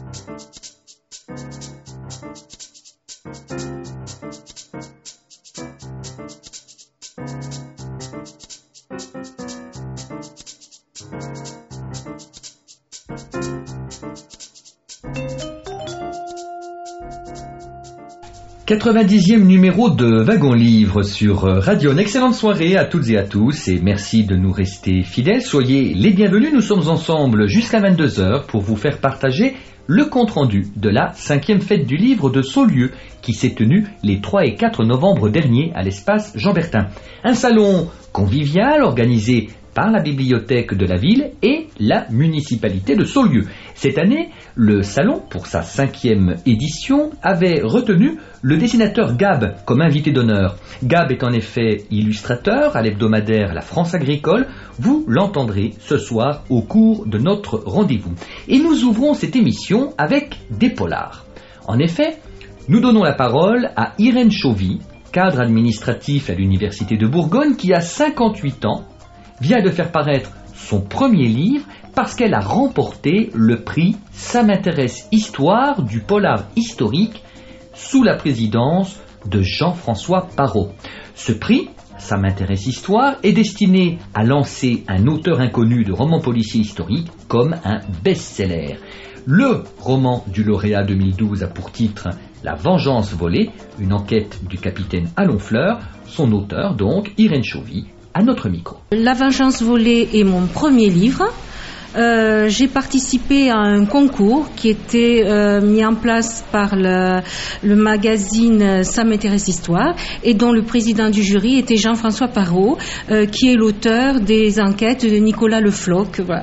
« 90e numéro de Wagon Livre sur Radio. Une excellente soirée à toutes et à tous et merci de nous rester fidèles. Soyez les bienvenus, nous sommes ensemble jusqu'à 22h pour vous faire partager le compte-rendu de la 5e fête du livre de Saulieu qui s'est tenue les 3 et 4 novembre dernier à l'espace Jean Bertin. Un salon convivial organisé par la bibliothèque de la ville et la municipalité de Saulieu. Cette année, le salon, pour sa 5e édition, avait retenu le dessinateur Gab comme invité d'honneur. Gab est en effet illustrateur à l'hebdomadaire La France Agricole. Vous l'entendrez ce soir au cours de notre rendez-vous. Et nous ouvrons cette émission avec des polars. En effet, nous donnons la parole à Irène Chauvy, cadre administratif à l'Université de Bourgogne, qui a 58 ans, vient de faire paraître son premier livre parce qu'elle a remporté le prix Ça m'intéresse Histoire du polar historique sous la présidence de Jean-François Parrot. Ce prix, Ça m'intéresse Histoire, est destiné à lancer un auteur inconnu de romans policiers historiques comme un best-seller. Le roman du lauréat 2012 a pour titre La vengeance volée, une enquête du capitaine Alonfleur. Son auteur, donc, Irène Chauvy, à notre micro. La vengeance volée est mon premier livre. J'ai participé à un concours qui était mis en place par le magazine Ça m'intéresse Histoire et dont le président du jury était Jean-François Parrot, qui est l'auteur des enquêtes de Nicolas Le Floch. Voilà.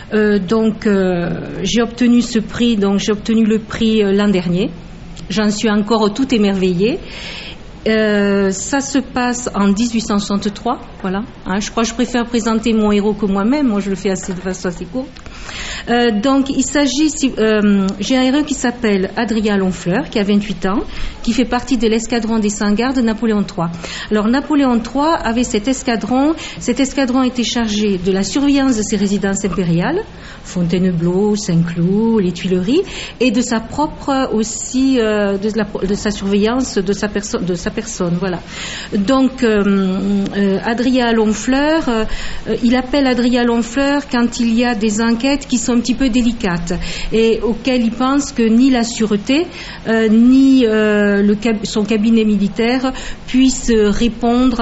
J'ai obtenu ce prix, j'ai obtenu le prix l'an dernier. J'en suis encore tout émerveillée. Ça se passe en 1863, voilà. Je crois que je préfère présenter mon héros que moi-même. Moi, je le fais de façon assez courte. Il s'agit, j'ai un héros qui s'appelle Adrien Alonfleur, qui a 28 ans, qui fait partie de l'escadron des 100 gardes de Napoléon III. Alors, Napoléon III avait cet escadron était chargé de la surveillance de ses résidences impériales, Fontainebleau, Saint-Cloud, les Tuileries, et de sa propre aussi, de sa surveillance de sa personne, voilà. Donc, Adrien Alonfleur, il appelle Adrien Alonfleur quand il y a des enquêtes qui sont un petit peu délicates et auxquelles il pense que ni la sûreté ni son cabinet militaire puissent répondre,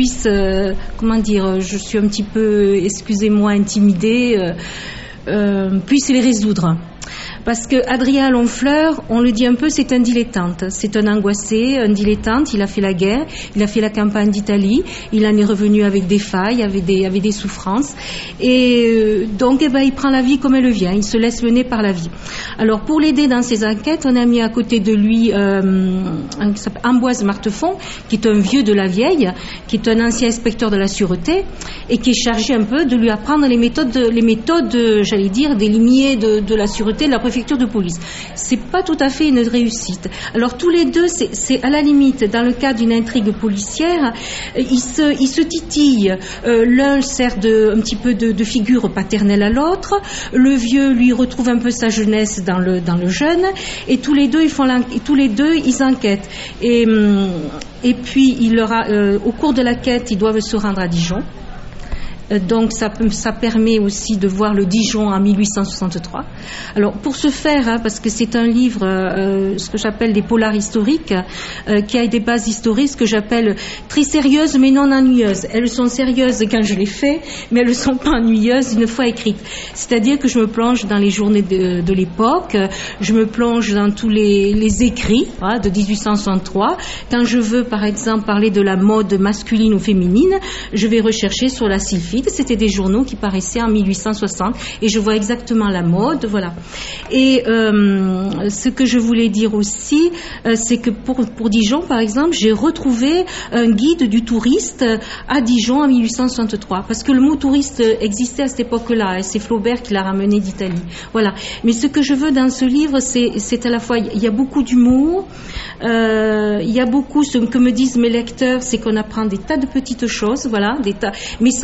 je suis un petit peu, excusez-moi, intimidée, puissent les résoudre. Parce que Adrien Alonfleur, on le dit un peu, c'est un dilettante. C'est un angoissé, un dilettante. Il a fait la guerre, il a fait la campagne d'Italie. Il en est revenu avec des failles, avec des souffrances. Et il prend la vie comme elle vient. Il se laisse mener par la vie. Alors, pour l'aider dans ses enquêtes, on a mis à côté de lui Ambroise Martefond, qui est un vieux de la vieille, qui est un ancien inspecteur de la sûreté et qui est chargé un peu de lui apprendre les méthodes, j'allais dire, des limiers de la sûreté, de la préfecture de police. C'est pas tout à fait une réussite. Alors tous les deux, c'est à la limite, dans le cadre d'une intrigue policière, ils se titillent. L'un sert un petit peu de figure paternelle à l'autre. Le vieux lui retrouve un peu sa jeunesse dans le jeune. Et tous les deux, ils enquêtent. Et puis au cours de la quête, ils doivent se rendre à Dijon. Donc ça permet aussi de voir le Dijon en 1863. Alors pour ce faire, parce que c'est un livre, ce que j'appelle des polars historiques, qui a des bases historiques, ce que j'appelle très sérieuses mais non ennuyeuses. Elles sont sérieuses quand je les fais, mais elles ne sont pas ennuyeuses une fois écrites. C'est-à-dire que je me plonge dans les journées de l'époque, je me plonge dans tous les écrits de 1863. Quand je veux par exemple parler de la mode masculine ou féminine, je vais rechercher sur la sylphide. C'était des journaux qui paraissaient en 1860 et je vois exactement la mode, voilà. Et ce que je voulais dire aussi, c'est que pour Dijon, par exemple, j'ai retrouvé un guide du touriste à Dijon en 1863, parce que le mot touriste existait à cette époque-là, et c'est Flaubert qui l'a ramené d'Italie. Voilà. Mais ce que je veux dans ce livre, c'est à la fois, il y a beaucoup d'humour, il y a beaucoup, ce que me disent mes lecteurs, c'est qu'on apprend des tas de petites choses, voilà, mais sans ennui.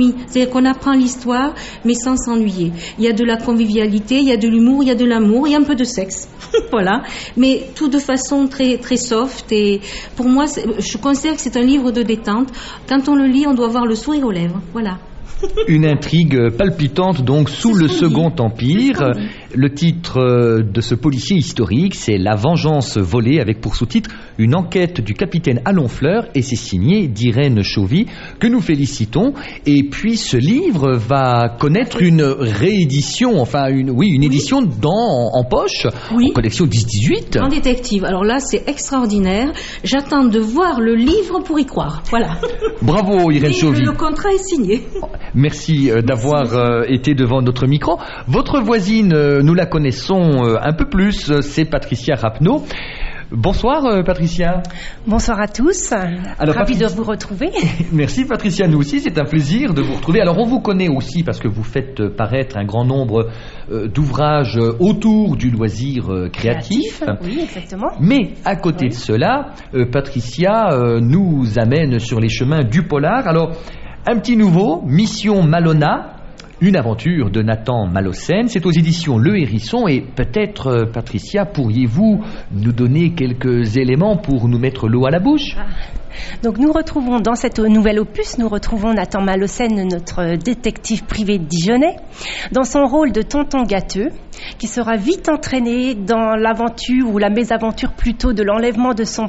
famille. C'est-à-dire qu'on apprend l'histoire, mais sans s'ennuyer. Il y a de la convivialité, il y a de l'humour, il y a de l'amour, il y a un peu de sexe. Voilà. Mais tout de façon très, très soft. Et pour moi, je considère que c'est un livre de détente. Quand on le lit, on doit avoir le sourire aux lèvres. Voilà. Une intrigue palpitante donc sous le Second Empire. Le titre de ce policier historique, c'est La vengeance volée, avec pour sous-titre une enquête du capitaine Alonfleur, et c'est signé d'Irène Chauvy, que nous félicitons. Et puis ce livre va connaître une réédition, enfin une édition en poche, en collection 10-18. En détective. Alors là, c'est extraordinaire. J'attends de voir le livre pour y croire. Voilà. Bravo Irène Chauvy. Le contrat est signé. Merci d'avoir été devant notre micro. Votre voisine, nous la connaissons un peu plus, c'est Patricia Rapneau. Bonsoir Patricia. Bonsoir à tous. Alors, ravi de vous retrouver. Merci Patricia, nous aussi, c'est un plaisir de vous retrouver. Alors on vous connaît aussi parce que vous faites paraître un grand nombre d'ouvrages autour du loisir créatif. Oui, exactement. Mais à côté de cela, Patricia nous amène sur les chemins du polar. Alors, un petit nouveau, Mission Malona, une aventure de Nathan Malocène. C'est aux éditions Le Hérisson. Et peut-être, Patricia, pourriez-vous nous donner quelques éléments pour nous mettre l'eau à la bouche ? Donc nous retrouvons dans cette nouvelle opus, Nathan Malocène, notre détective privé dijonnais, dans son rôle de tonton gâteux, qui sera vite entraîné dans l'aventure ou la mésaventure plutôt de l'enlèvement de son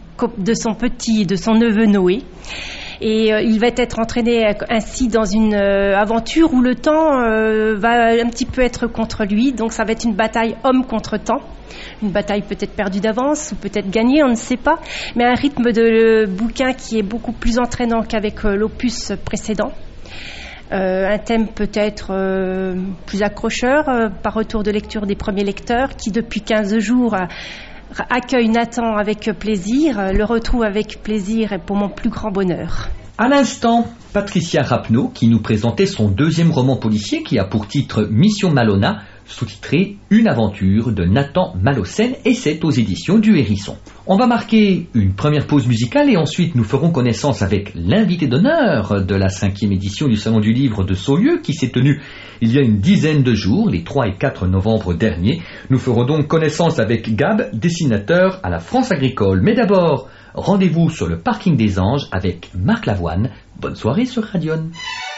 neveu Noé. Et il va être entraîné ainsi dans une aventure où le temps va un petit peu être contre lui. Donc ça va être une bataille homme contre temps. Une bataille peut-être perdue d'avance ou peut-être gagnée, on ne sait pas. Mais un rythme de bouquin qui est beaucoup plus entraînant qu'avec l'opus précédent. Un thème peut-être plus accrocheur par retour de lecture des premiers lecteurs qui depuis 15 jours... accueille Nathan avec plaisir, le retrouve avec plaisir et pour mon plus grand bonheur. À l'instant, Patricia Rapneau qui nous présentait son deuxième roman policier qui a pour titre Mission Malona, sous-titré Une aventure de Nathan Malocène, et c'est aux éditions du Hérisson. On va marquer une première pause musicale et ensuite nous ferons connaissance avec l'invité d'honneur de la 5e édition du Salon du Livre de Saulieu qui s'est tenue il y a une dizaine de jours, les 3 et 4 novembre derniers. Nous ferons donc connaissance avec Gab, dessinateur à la France Agricole. Mais d'abord, rendez-vous sur le parking des Anges avec Marc Lavoine. Bonne soirée sur Radion.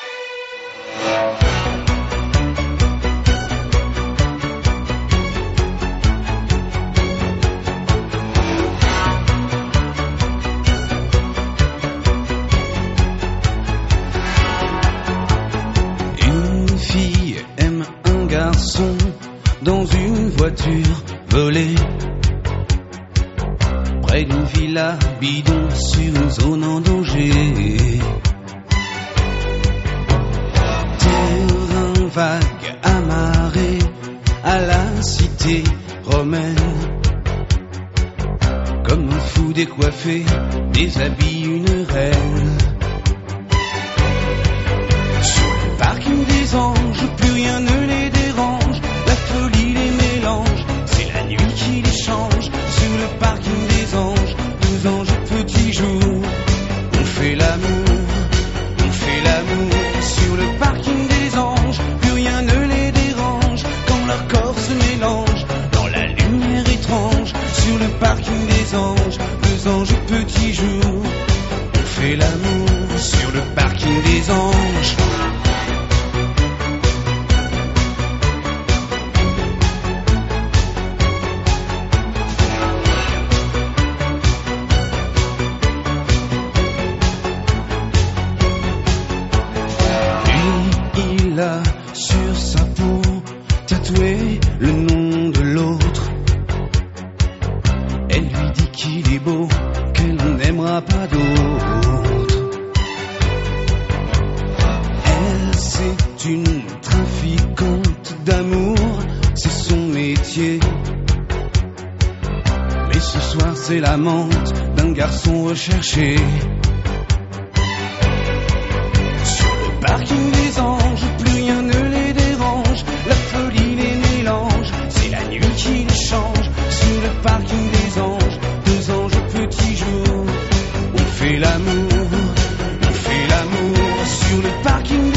Dans une voiture volée près d'une villa bidon sur une zone en danger. Terrain vague amarré à la cité romaine. Comme un fou décoiffé déshabille une reine. Sur le parking des Anges, plus rien ne les dérange. La folie les mélange, c'est la nuit qui les change. Sur le parking des Anges, 12 anges au petit jour. On fait l'amour sur le parking des Anges. Plus rien ne les dérange quand leur corps se mélange dans la lumière étrange. Sur le parking des Anges, 2 anges au petit jour. On fait l'amour sur le parking des Anges. Sur sa peau, tatoué le nom de l'autre. Elle lui dit qu'il est beau, qu'elle n'aimera pas d'autre. Elle, c'est une trafiquante d'amour, c'est son métier. Mais ce soir, c'est l'amante d'un garçon recherché. Sur le parking des Anges, plus rien ne les dérange, la folie les mélange, c'est la nuit qui les change. Sur le parking des Anges, 2 anges au petit jour. On fait l'amour sur le parking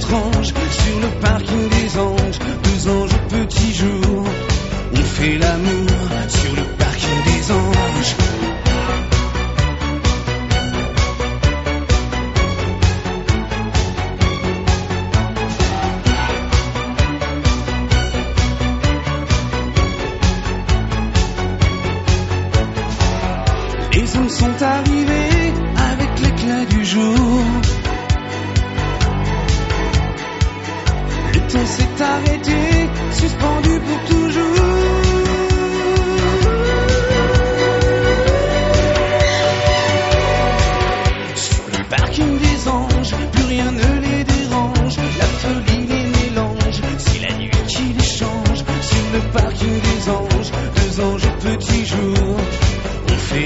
étrange sur le parking des anges. Deux anges au petit jour, on fait l'amour sur le parking des anges. Les hommes sont arrivés avec l'éclat du jour. Le temps s'est arrêté, suspendu pour toujours. Sur le parking des anges, plus rien ne les dérange. La folie les mélange, c'est la nuit qui les change. Sur le parking des anges, deux anges au petit jour. On fait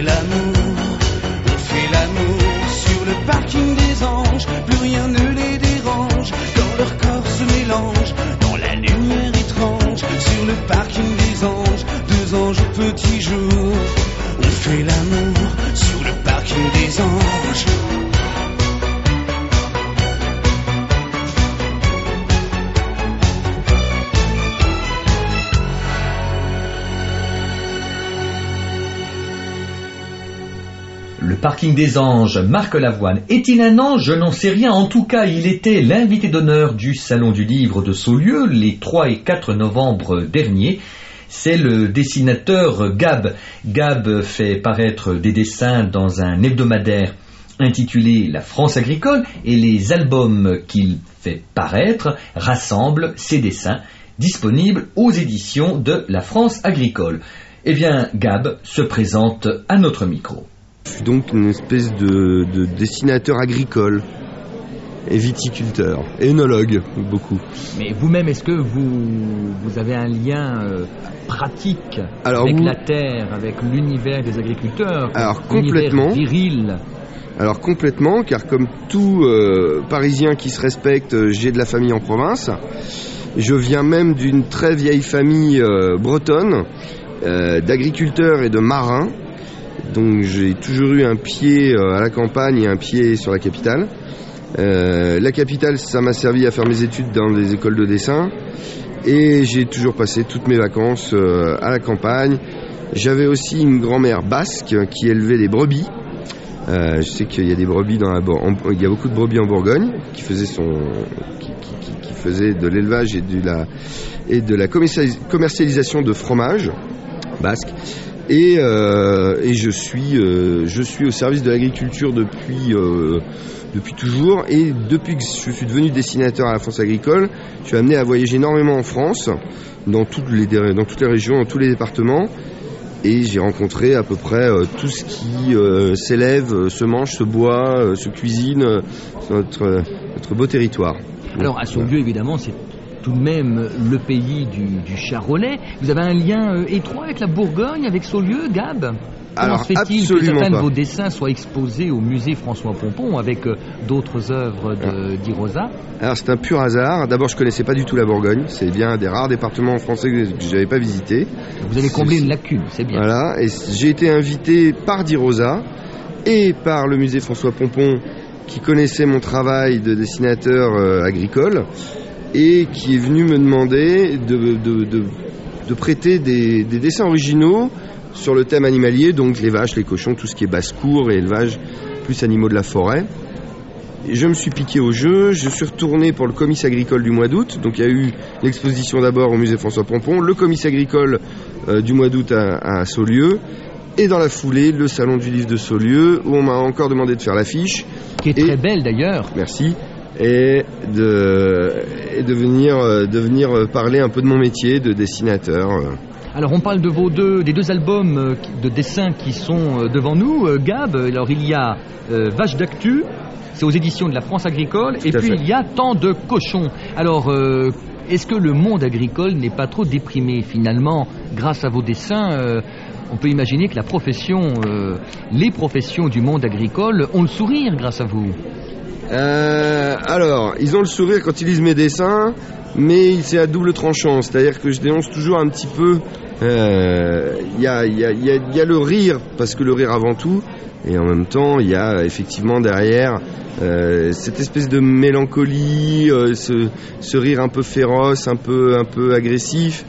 l'amour sur le parking des anges. Plus rien ne les dérange, quand leur corps se mélange dans la lumière étrange. Sur le parking des anges, deux anges au petit jour. On fait l'amour sur le parking des anges. Le parking des anges, Marc Lavoine. Est-il un ange? Je n'en sais rien. En tout cas, il était l'invité d'honneur du Salon du Livre de Saulieu les 3 et 4 novembre derniers. C'est le dessinateur Gab. Gab fait paraître des dessins dans un hebdomadaire intitulé La France agricole, et les albums qu'il fait paraître rassemblent ses dessins disponibles aux éditions de La France agricole. Eh bien, Gab se présente à notre micro. Je suis donc une espèce de dessinateur agricole et viticulteur, et œnologue, beaucoup. Mais vous-même, est-ce que vous avez un lien pratique avec la terre, avec l'univers des agriculteurs? Alors complètement. Viril. Alors complètement, car comme tout Parisien qui se respecte, j'ai de la famille en province. Je viens même d'une très vieille famille bretonne, d'agriculteurs et de marins. Donc j'ai toujours eu un pied à la campagne et un pied sur la capitale. La capitale, ça m'a servi à faire mes études dans des écoles de dessin. Et j'ai toujours passé toutes mes vacances à la campagne. J'avais aussi une grand-mère basque qui élevait des brebis. Je sais qu'il y a des brebis il y a beaucoup de brebis en Bourgogne qui faisaient de l'élevage et de la commercialisation de fromage basque. Et je suis au service de l'agriculture depuis toujours, et depuis que je suis devenu dessinateur à la France agricole, je suis amené à voyager énormément en France, dans toutes les régions, dans tous les départements, et j'ai rencontré à peu près tout ce qui s'élève, se mange, se boit, se cuisine sur notre beau territoire. Alors à Saulieu, évidemment, c'est tout de même le pays du charolais. Vous avez un lien étroit avec la Bourgogne, avec Saulieu, Gab? Comment se fait-il que certains de vos dessins soient exposés au musée François Pompon avec d'autres œuvres d'Irosa? Alors c'est un pur hasard. D'abord, je connaissais pas du tout la Bourgogne. C'est bien un des rares départements français que je n'avais pas visité. Vous avez comblé une lacune, c'est bien. Voilà, et j'ai été invité par d'Irosa et par le musée François Pompon, qui connaissait mon travail de dessinateur agricole, et qui est venu me demander de prêter des dessins originaux sur le thème animalier, donc les vaches, les cochons, tout ce qui est basse-cour et élevage, plus animaux de la forêt. Et je me suis piqué au jeu, je suis retourné pour le comice agricole du mois d'août, donc il y a eu l'exposition d'abord au musée François Pompon, le comice agricole du mois d'août à Saulieu, et dans la foulée, le salon du livre de Saulieu, où on m'a encore demandé de faire l'affiche. Qui est très belle d'ailleurs. Merci. Et de venir parler un peu de mon métier de dessinateur. Alors on parle des deux albums de dessins qui sont devant nous, Gab. Alors il y a Vache d'actu, c'est aux éditions de la France agricole, et puis il y a Tant de cochons. Alors est-ce que le monde agricole n'est pas trop déprimé finalement grâce à vos dessins? On peut imaginer que les professions du monde agricole ont le sourire grâce à vous. Alors, ils ont le sourire quand ils lisent mes dessins, mais c'est à double tranchant. C'est-à-dire que je dénonce toujours un petit peu Il y a le rire, parce que le rire avant tout, et en même temps il y a effectivement derrière cette espèce de mélancolie, ce rire un peu féroce, un peu agressif,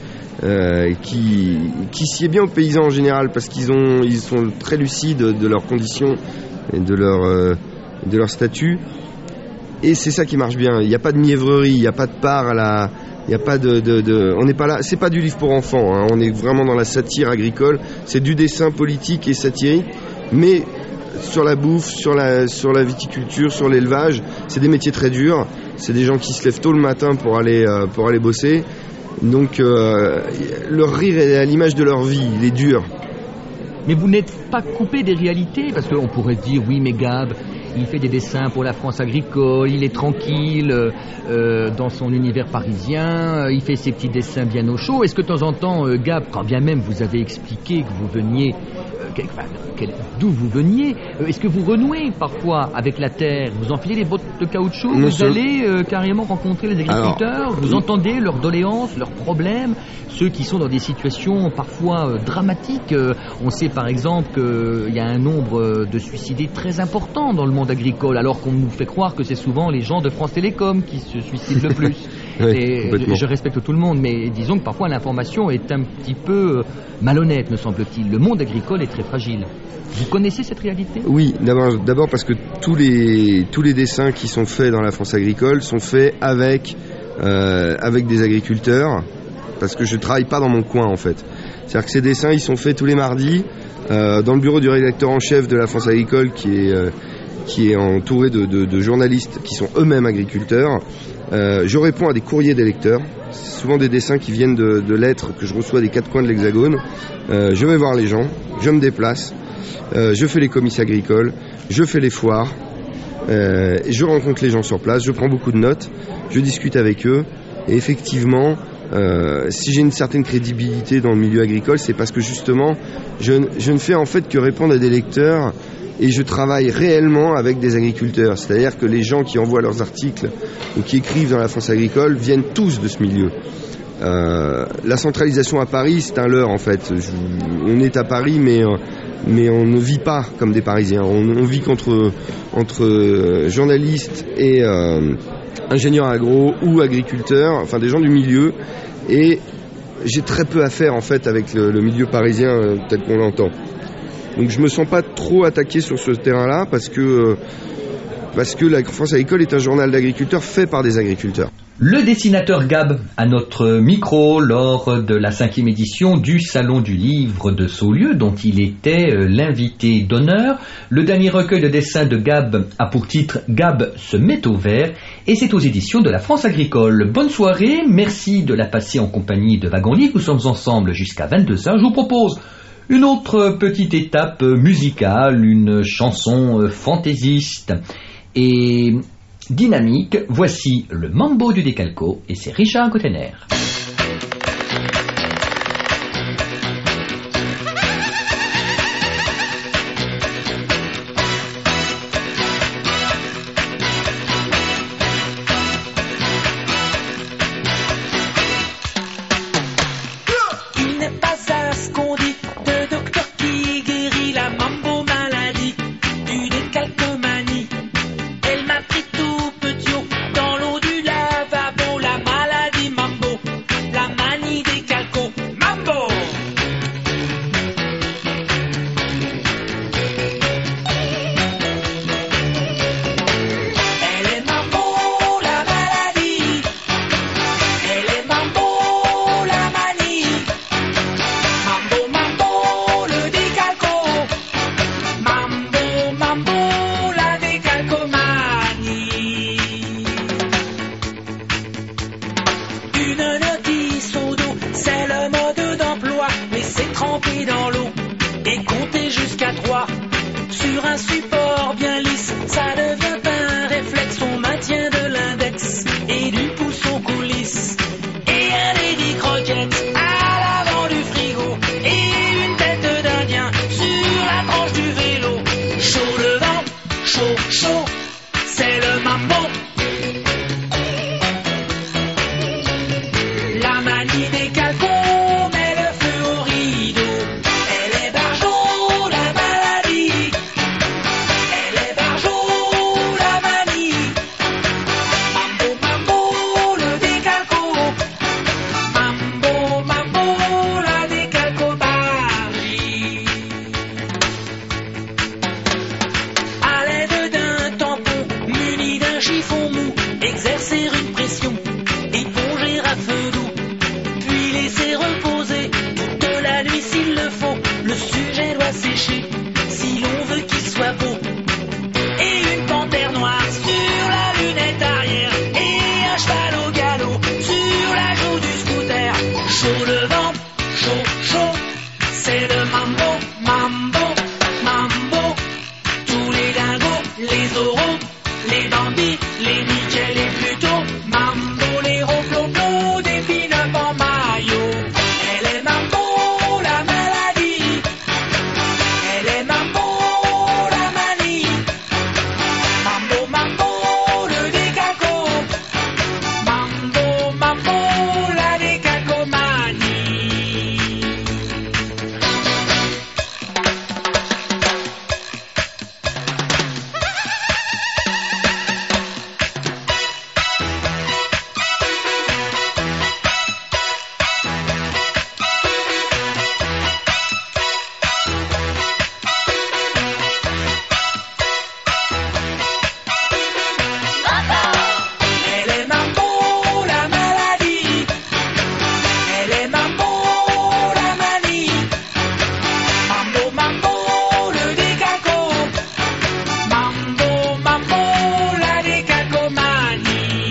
qui sied bien aux paysans en général, parce qu'ils sont très lucides de leurs conditions et de leur statut, et c'est ça qui marche bien. Il n'y a pas de mièvrerie, il n'y a pas de part à la... Il y a pas on n'est pas là, c'est pas du livre pour enfants, hein, on est vraiment dans la satire agricole, c'est du dessin politique et satirique, mais sur la bouffe, sur la viticulture, sur l'élevage, c'est des métiers très durs, c'est des gens qui se lèvent tôt le matin pour aller bosser, donc leur rire est à l'image de leur vie, il est dur. Mais vous n'êtes pas coupé des réalités, parce qu'on pourrait dire, oui mais Gab, il fait des dessins pour la France agricole, il est tranquille dans son univers parisien, il fait ses petits dessins bien au chaud. Est-ce que de temps en temps, Gab, quand bien même vous avez expliqué que vous veniez, d'où vous veniez, est-ce que vous renouez parfois avec la terre? Vous enfilez les bottes de caoutchouc, vous allez carrément rencontrer les agriculteurs, vous entendez leurs doléances, leurs problèmes, ceux qui sont dans des situations parfois dramatiques. On sait par exemple qu'il y a un nombre de suicidés très important dans le monde agricole, alors qu'on nous fait croire que c'est souvent les gens de France Télécom qui se suicident le plus. Oui, et je respecte tout le monde, mais disons que parfois l'information est un petit peu malhonnête, me semble-t-il. Le monde agricole est très fragile. Vous connaissez cette réalité? Oui, d'abord parce que tous les dessins qui sont faits dans la France agricole sont faits avec des agriculteurs, parce que je travaille pas dans mon coin en fait. C'est-à-dire que ces dessins, ils sont faits tous les mardis dans le bureau du rédacteur en chef de la France agricole, qui est entouré de journalistes qui sont eux-mêmes agriculteurs. Je réponds à des courriers des lecteurs. C'est souvent des dessins qui viennent de lettres que je reçois des quatre coins de l'Hexagone. Je vais voir les gens, je me déplace, je fais les comices agricoles, je fais les foires, je rencontre les gens sur place, je prends beaucoup de notes, je discute avec eux, et effectivement, si j'ai une certaine crédibilité dans le milieu agricole, c'est parce que justement je ne fais en fait que répondre à des lecteurs, et je travaille réellement avec des agriculteurs. C'est-à-dire que les gens qui envoient leurs articles ou qui écrivent dans la France agricole viennent tous de ce milieu. La centralisation à Paris, c'est un leurre en fait. On est à Paris, mais on ne vit pas comme des Parisiens. On vit entre journalistes et ingénieurs agro ou agriculteurs, enfin des gens du milieu, et j'ai très peu à faire en fait avec le milieu parisien tel qu'on l'entend. Donc je me sens pas trop attaqué sur ce terrain-là, parce que la France agricole est un journal d'agriculteurs fait par des agriculteurs. Le dessinateur Gab à notre micro lors de la 5e édition du Salon du Livre de Saulieu, dont il était l'invité d'honneur. Le dernier recueil de dessins de Gab a pour titre Gab se met au vert, et c'est aux éditions de la France agricole. Bonne soirée, merci de la passer en compagnie de Wagon Livre. Nous sommes ensemble jusqu'à 22h. Je vous propose une autre petite étape musicale, une chanson fantaisiste et dynamique. Voici le Mambo du Décalco, et c'est Richard Cottener. La manie des calcons met le feu au Exercer une pression, éponger à feu doux, puis laisser reposer toute la nuit s'il le faut. Le sujet doit sécher si l'on veut qu'il soit beau. Et une panthère noire sur la lunette arrière, et un cheval au galop sur la joue du scooter. Chaud le vent, chaud, chaud, c'est le mambo, mambo, mambo. Tous les dingos, les oraux, les bambis, les nickels et plutôt mambo, les ronflons des pin-up en maillot. Elle est mambo, la maladie. Elle est mambo, la manie. Mambo, mambo, le décaco. Mambo, mambo, la décacomanie. Elle est mambo, la maladie. Elle est mambo, la manie. Mambo, mambo, le décaco. Mambo, mambo, la décacomanie.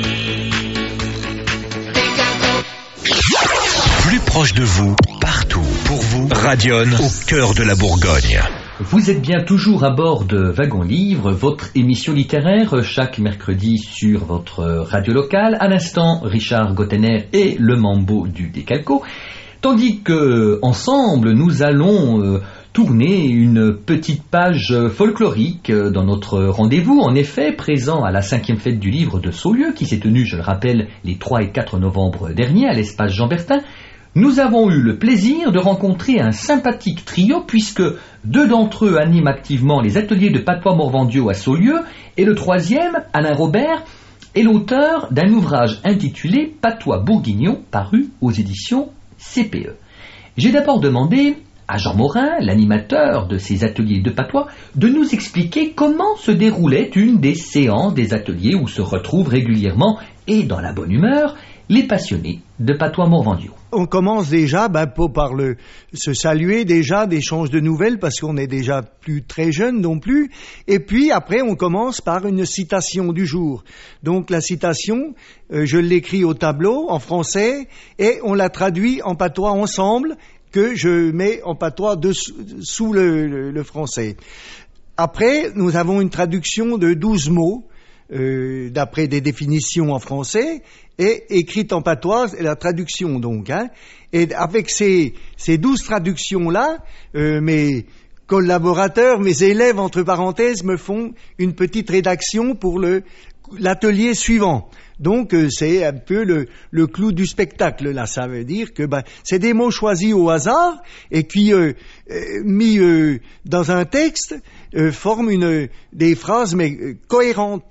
Décaco. Plus proche de vous, partout, pour vous, Radion, au cœur de la Bourgogne. Vous êtes bien toujours à bord de Wagon Livre, votre émission littéraire chaque mercredi sur votre radio locale. À l'instant, Richard Gottener et le Mambo du Décalco. Tandis que, ensemble, nous allons tourner une petite page folklorique dans notre rendez-vous. En effet, présent à la 5e fête du livre de Saulieu, qui s'est tenue, je le rappelle, les 3 et 4 novembre dernier à l'espace Jean Bertin, nous avons eu le plaisir de rencontrer un sympathique trio puisque 2 d'entre eux animent activement les ateliers de patois morvandiaux à Saulieu et le 3e, Alain Robert, est l'auteur d'un ouvrage intitulé Patois bourguignon paru aux éditions CPE. J'ai d'abord demandé à Jean Morin, l'animateur de ces ateliers de patois, de nous expliquer comment se déroulait une des séances des ateliers où se retrouvent régulièrement et dans la bonne humeur les passionnés de patois morvandiaux. On commence déjà par se saluer déjà, d'échanges de nouvelles parce qu'on est déjà plus très jeune non plus. Et puis après, on commence par une citation du jour. Donc la citation, je l'écris au tableau en français et on la traduit en patois ensemble que je mets en patois sous le français. Après, nous avons une traduction de 12 mots d'après des définitions en français et écrite en patois, la traduction donc. Et avec ces 12 traductions-là, mes collaborateurs, mes élèves, entre parenthèses, me font une petite rédaction pour l'atelier suivant. Donc c'est un peu le clou du spectacle là. Ça veut dire que c'est des mots choisis au hasard et qui mis dans un texte forment des phrases mais cohérentes,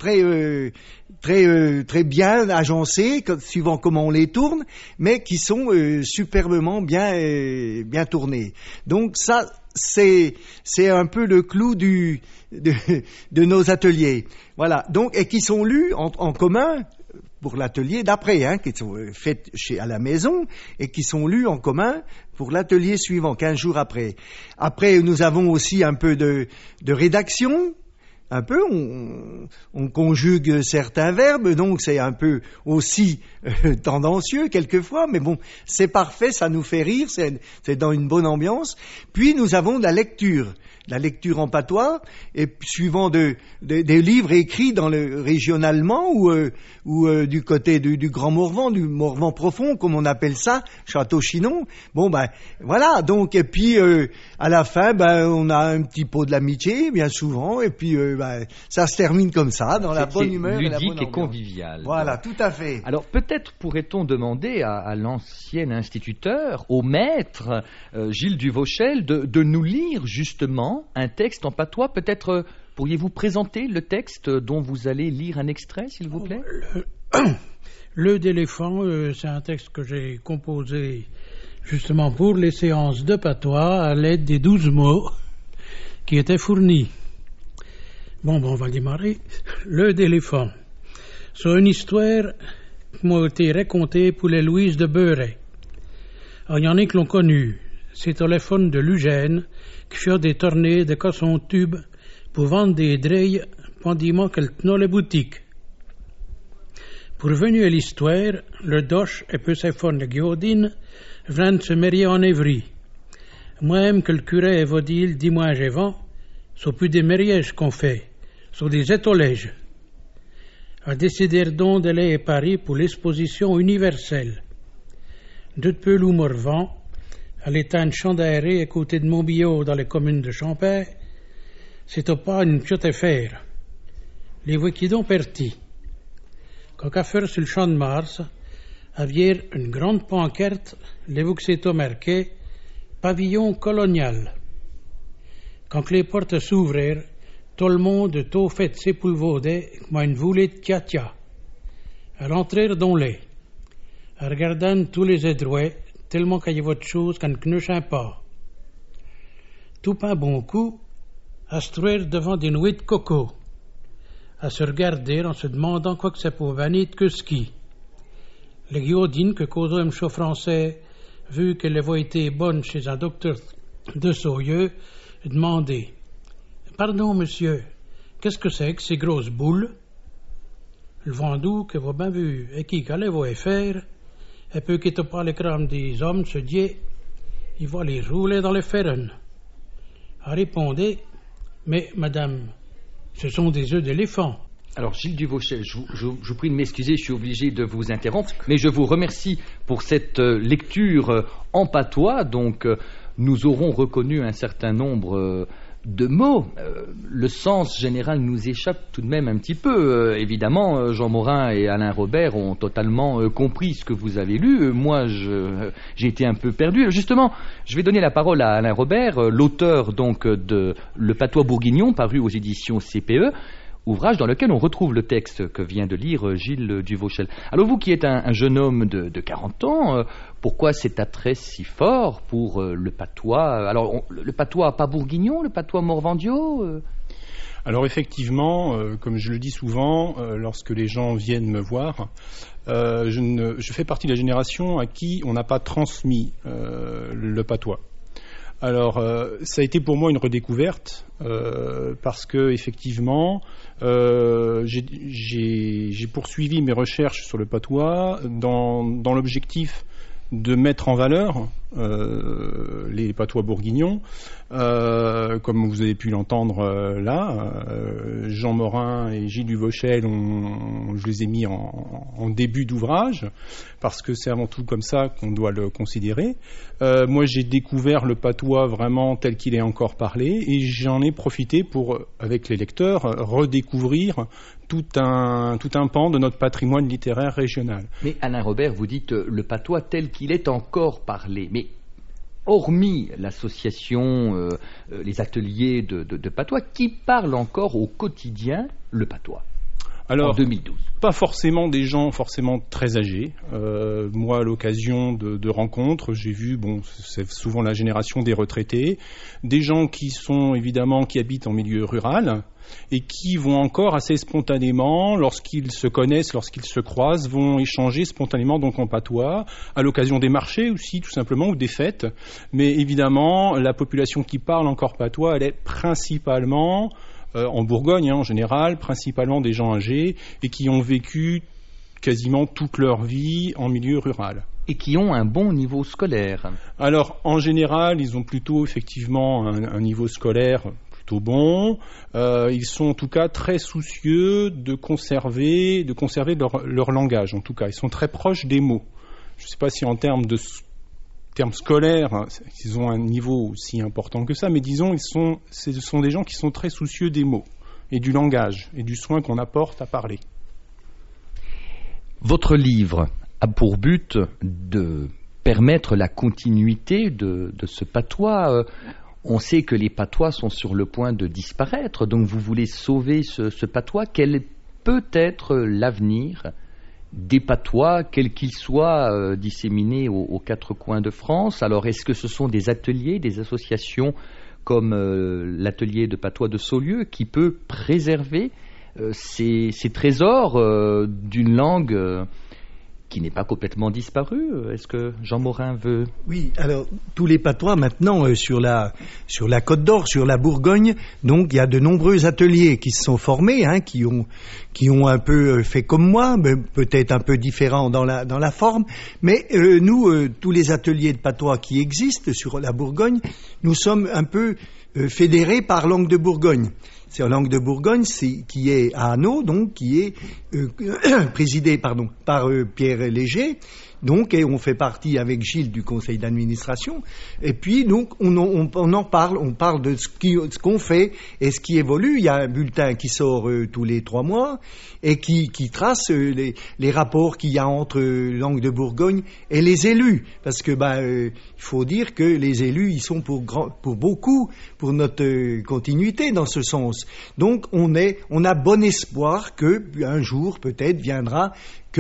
très bien agencées, suivant comment on les tourne, mais qui sont superbement bien tournées. Donc ça c'est un peu le clou de nos ateliers. Voilà. Donc et qui sont lus en commun pour l'atelier d'après, qui sont faits à la maison et qui sont lus en commun pour l'atelier suivant, 15 jours après. Après, nous avons aussi un peu de rédaction. Un peu, on conjugue certains verbes, donc c'est un peu aussi tendancieux quelquefois, mais bon, c'est parfait, ça nous fait rire, c'est dans une bonne ambiance. Puis nous avons la lecture en patois, et suivant des livres écrits dans le régionalement ou du côté du Grand Morvan, du Morvan profond, comme on appelle ça, Château-Chinon. Bon voilà, donc et puis à la fin, on a un petit pot de l'amitié, bien souvent, et puis ça se termine comme ça, dans la bonne humeur et la bonne ambiance. Ludique et convivial. Voilà, tout à fait. Alors peut-être pourrait-on demander à l'ancien instituteur, au maître Gilles Duvauchel, de nous lire justement un texte en patois. Peut-être pourriez-vous présenter le texte dont vous allez lire un extrait, s'il vous plaît? Le d'éléphant, c'est un texte que j'ai composé justement pour les séances de patois à l'aide des 12 mots qui étaient fournis. Bon, on va démarrer. Le d'éléphant. C'est une histoire qui m'a été racontée pour les Louise de Beuret. Il y en a qui l'ont connu. C'est au téléphone de Lugène qui fait des tournées de son tube pour vendre des dreilles pendant qu'elle tenait les boutiques. Pour revenir à l'histoire, le Doche et Perséphone de Guiodine viennent se marier en Évry. Moi-même que le curé et Vaudil dimanche avant, ce sont plus des mariages qu'on fait, ce sont des étolèges. A décidé donc d'aller à Paris pour l'exposition universelle. Depuis le Morvan, à l'état de Chandaéré à côté de Montbillot dans les communes de Champagne, c'était pas une petite affaire. Les voici donc partis. Quand à faire sur le champ de Mars, avait une grande pancarte, les voxéto marqué pavillon colonial. Quand les portes s'ouvrirent, tout le monde tout fait s'époulevaudait comme une volée de tia-tia. À l'entrée dans les, en regardant tous les adrouets, tellement qu'il y avait autre chose qu'on ne knouchait pas. Tout un bon coup, à se trouver devant des nouilles de coco, à se regarder en se demandant quoi que c'est pour vanille que ski. Les guillotines que causait un chaud français, vu qu'elle avait été bonne chez un docteur de Soyeux, demandait « Pardon, monsieur, qu'est-ce que c'est que ces grosses boules ?» Le vendou, que vous bien vu, et qui qu'allez-vous faire, et peu qui te pas les crânes des hommes, se dit « Il va les rouler dans les fernes. » Elle répondait « Mais, madame, ce sont des œufs d'éléphant. » Alors Gilles Duvauchel, je vous prie de m'excuser, je suis obligé de vous interrompre, mais je vous remercie pour cette lecture en patois. Donc nous aurons reconnu un certain nombre de mots. Le sens général nous échappe tout de même un petit peu. Évidemment, Jean Morin et Alain Robert ont totalement compris ce que vous avez lu. Moi, j'ai été un peu perdu. Justement, je vais donner la parole à Alain Robert, l'auteur donc de Le Patois bourguignon, paru aux éditions CPE. Ouvrage dans lequel on retrouve le texte que vient de lire Gilles Duvauchel. Alors vous qui êtes un jeune homme de 40 ans, pourquoi cet attrait si fort pour le patois? Alors le patois pas bourguignon, le patois morvandiau Alors effectivement, comme je le dis souvent, lorsque les gens viennent me voir, je fais partie de la génération à qui on n'a pas transmis le patois. Alors, ça a été pour moi une redécouverte parce que effectivement, j'ai poursuivi mes recherches sur le patois dans l'objectif de mettre en valeur les patois bourguignons, comme vous avez pu l'entendre là. Jean Morin et Gilles Duvauchel, je les ai mis en début d'ouvrage, parce que c'est avant tout comme ça qu'on doit le considérer. Moi, j'ai découvert le patois vraiment tel qu'il est encore parlé, et j'en ai profité pour, avec les lecteurs, redécouvrir tout un pan de notre patrimoine littéraire régional. Mais Alain Robert, vous dites le patois tel qu'il est encore parlé. Mais hormis l'association, les ateliers de patois, qui parle encore au quotidien le patois? Alors, en 2012. Pas forcément des gens forcément très âgés. Moi, à l'occasion de rencontres, j'ai vu, c'est souvent la génération des retraités, des gens qui habitent en milieu rural et qui vont encore assez spontanément, lorsqu'ils se connaissent, lorsqu'ils se croisent, vont échanger spontanément donc en patois, à l'occasion des marchés aussi, tout simplement, ou des fêtes. Mais évidemment, la population qui parle encore patois, elle est principalement en Bourgogne, en général, principalement des gens âgés et qui ont vécu quasiment toute leur vie en milieu rural. Et qui ont un bon niveau scolaire. Alors, en général, ils ont plutôt effectivement un niveau scolaire plutôt bon. Ils sont en tout cas très soucieux de conserver leur langage, en tout cas. Ils sont très proches des mots. Je ne sais pas si en termes scolaires, ils ont un niveau aussi important que ça, mais disons, ce sont des gens qui sont très soucieux des mots et du langage et du soin qu'on apporte à parler. Votre livre a pour but de permettre la continuité de ce patois. On sait que les patois sont sur le point de disparaître, donc vous voulez sauver ce patois. Quel peut être l'avenir des patois, quels qu'ils soient, disséminés aux quatre coins de France? Alors, est-ce que ce sont des ateliers, des associations comme l'atelier de patois de Saulieu qui peut préserver ces trésors d'une langue qui n'est pas complètement disparue. Est-ce que Jean Morin veut... Oui, alors tous les patois maintenant sur la Côte d'Or, sur la Bourgogne, donc il y a de nombreux ateliers qui se sont formés, qui ont un peu fait comme moi, mais peut-être un peu différents dans la forme, mais nous, tous les ateliers de patois qui existent sur la Bourgogne, nous sommes un peu fédérés par langue de Bourgogne. C'est la langue de Bourgogne qui est à Hanau, donc qui est présidée par Pierre Léger, donc, et on fait partie avec Gilles du conseil d'administration. Et puis donc on en parle, on parle de ce qu'on fait et ce qui évolue. Il y a un bulletin qui sort tous les 3 mois et qui trace les rapports qu'il y a entre langue de Bourgogne et les élus, parce que il faut dire que les élus ils sont pour beaucoup pour notre continuité dans ce sens. Donc on a bon espoir que un jour peut-être viendra que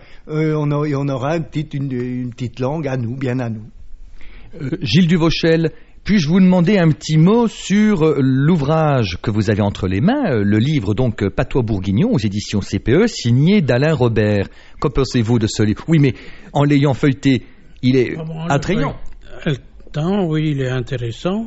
on aura une petite langue à nous, bien à nous. Gilles Duvauchel, puis-je vous demander un petit mot sur l'ouvrage que vous avez entre les mains, le livre donc Patois bourguignon aux éditions CPE, signé d'Alain Robert. Qu'en pensez-vous de ce livre? Oui, mais en l'ayant feuilleté, il est attrayant. Oui, il est intéressant.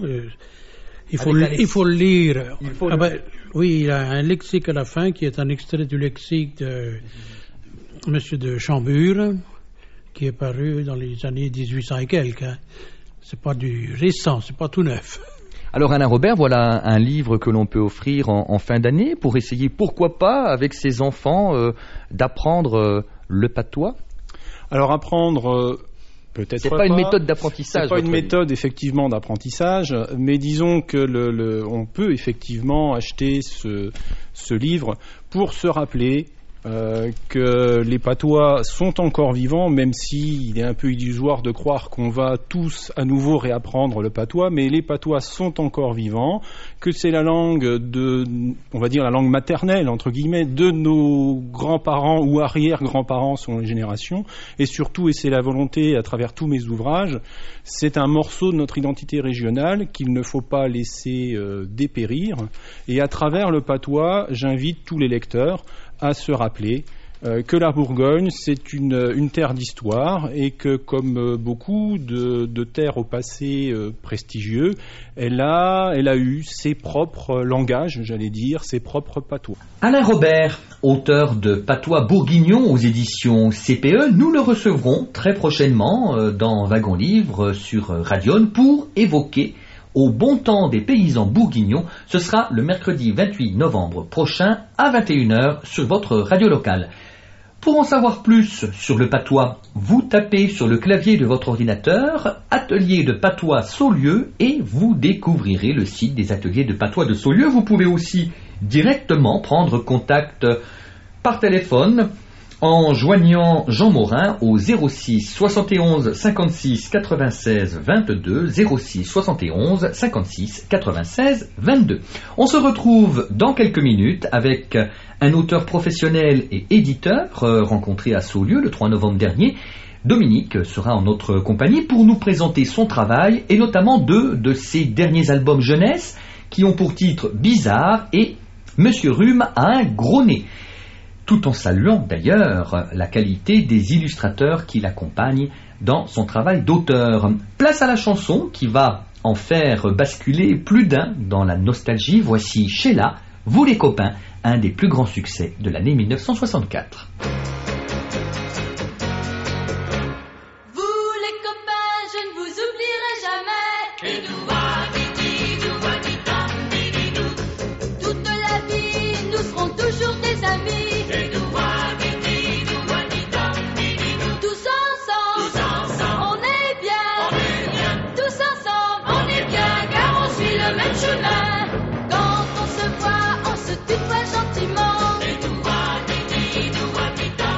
Il faut le lire. Oui, il a un lexique à la fin qui est un extrait du lexique de Monsieur de Chambure, qui est paru dans les années 1800 et quelques. C'est pas du récent, c'est pas tout neuf. Alors Alain Robert, voilà un livre que l'on peut offrir en fin d'année pour essayer, pourquoi pas, avec ses enfants, d'apprendre le patois. Alors apprendre... Peut-être c'est pas une méthode d'apprentissage. C'est pas une méthode effectivement d'apprentissage, mais disons que on peut effectivement acheter ce livre pour se rappeler que les patois sont encore vivants, même si il est un peu illusoire de croire qu'on va tous à nouveau réapprendre le patois, mais les patois sont encore vivants, que c'est la langue on va dire la langue maternelle entre guillemets de nos grands-parents ou arrière-grands-parents selon les générations, et surtout, et c'est la volonté à travers tous mes ouvrages, c'est un morceau de notre identité régionale qu'il ne faut pas laisser dépérir, et à travers le patois, j'invite tous les lecteurs à se rappeler que la Bourgogne, c'est une terre d'histoire et que, comme beaucoup de terres au passé prestigieux, elle a eu ses propres langages, j'allais dire, ses propres patois. Alain Robert, auteur de Patois bourguignon aux éditions CPE, nous le recevrons très prochainement dans Wagon Livre sur Radion pour évoquer au bon temps des paysans bourguignons. Ce sera le mercredi 28 novembre prochain à 21h sur votre radio locale. Pour en savoir plus sur le patois, vous tapez sur le clavier de votre ordinateur « Atelier de patois Saulieu » et vous découvrirez le site des ateliers de patois de Saulieu. Vous pouvez aussi directement prendre contact par téléphone en joignant Jean Morin au 06 71 56 96 22, 06 71 56 96 22. On se retrouve dans quelques minutes avec un auteur professionnel et éditeur rencontré à Saulieu le 3 novembre dernier. Dominique sera en notre compagnie pour nous présenter son travail et notamment deux de ses derniers albums jeunesse qui ont pour titre Bizarre et Monsieur Rhume a un gros nez. Tout en saluant d'ailleurs la qualité des illustrateurs qui l'accompagnent dans son travail d'auteur. Place à la chanson qui va en faire basculer plus d'un dans la nostalgie. Voici Sheila, Vous les copains, un des plus grands succès de l'année 1964. Quand on se voit, on se tutoie gentiment. Et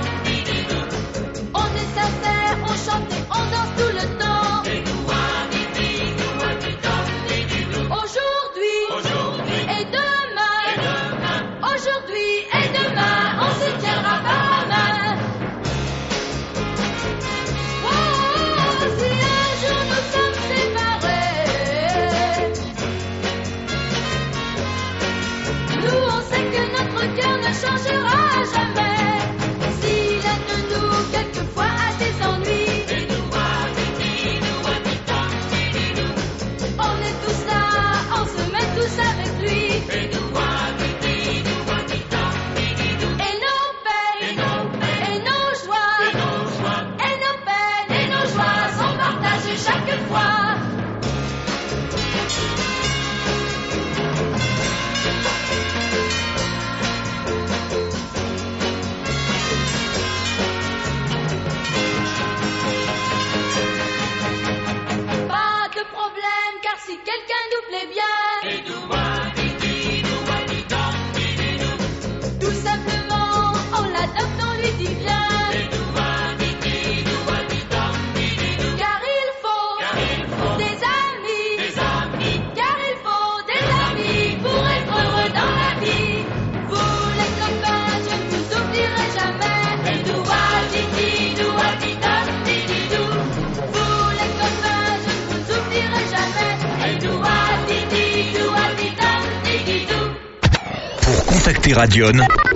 contacter Radion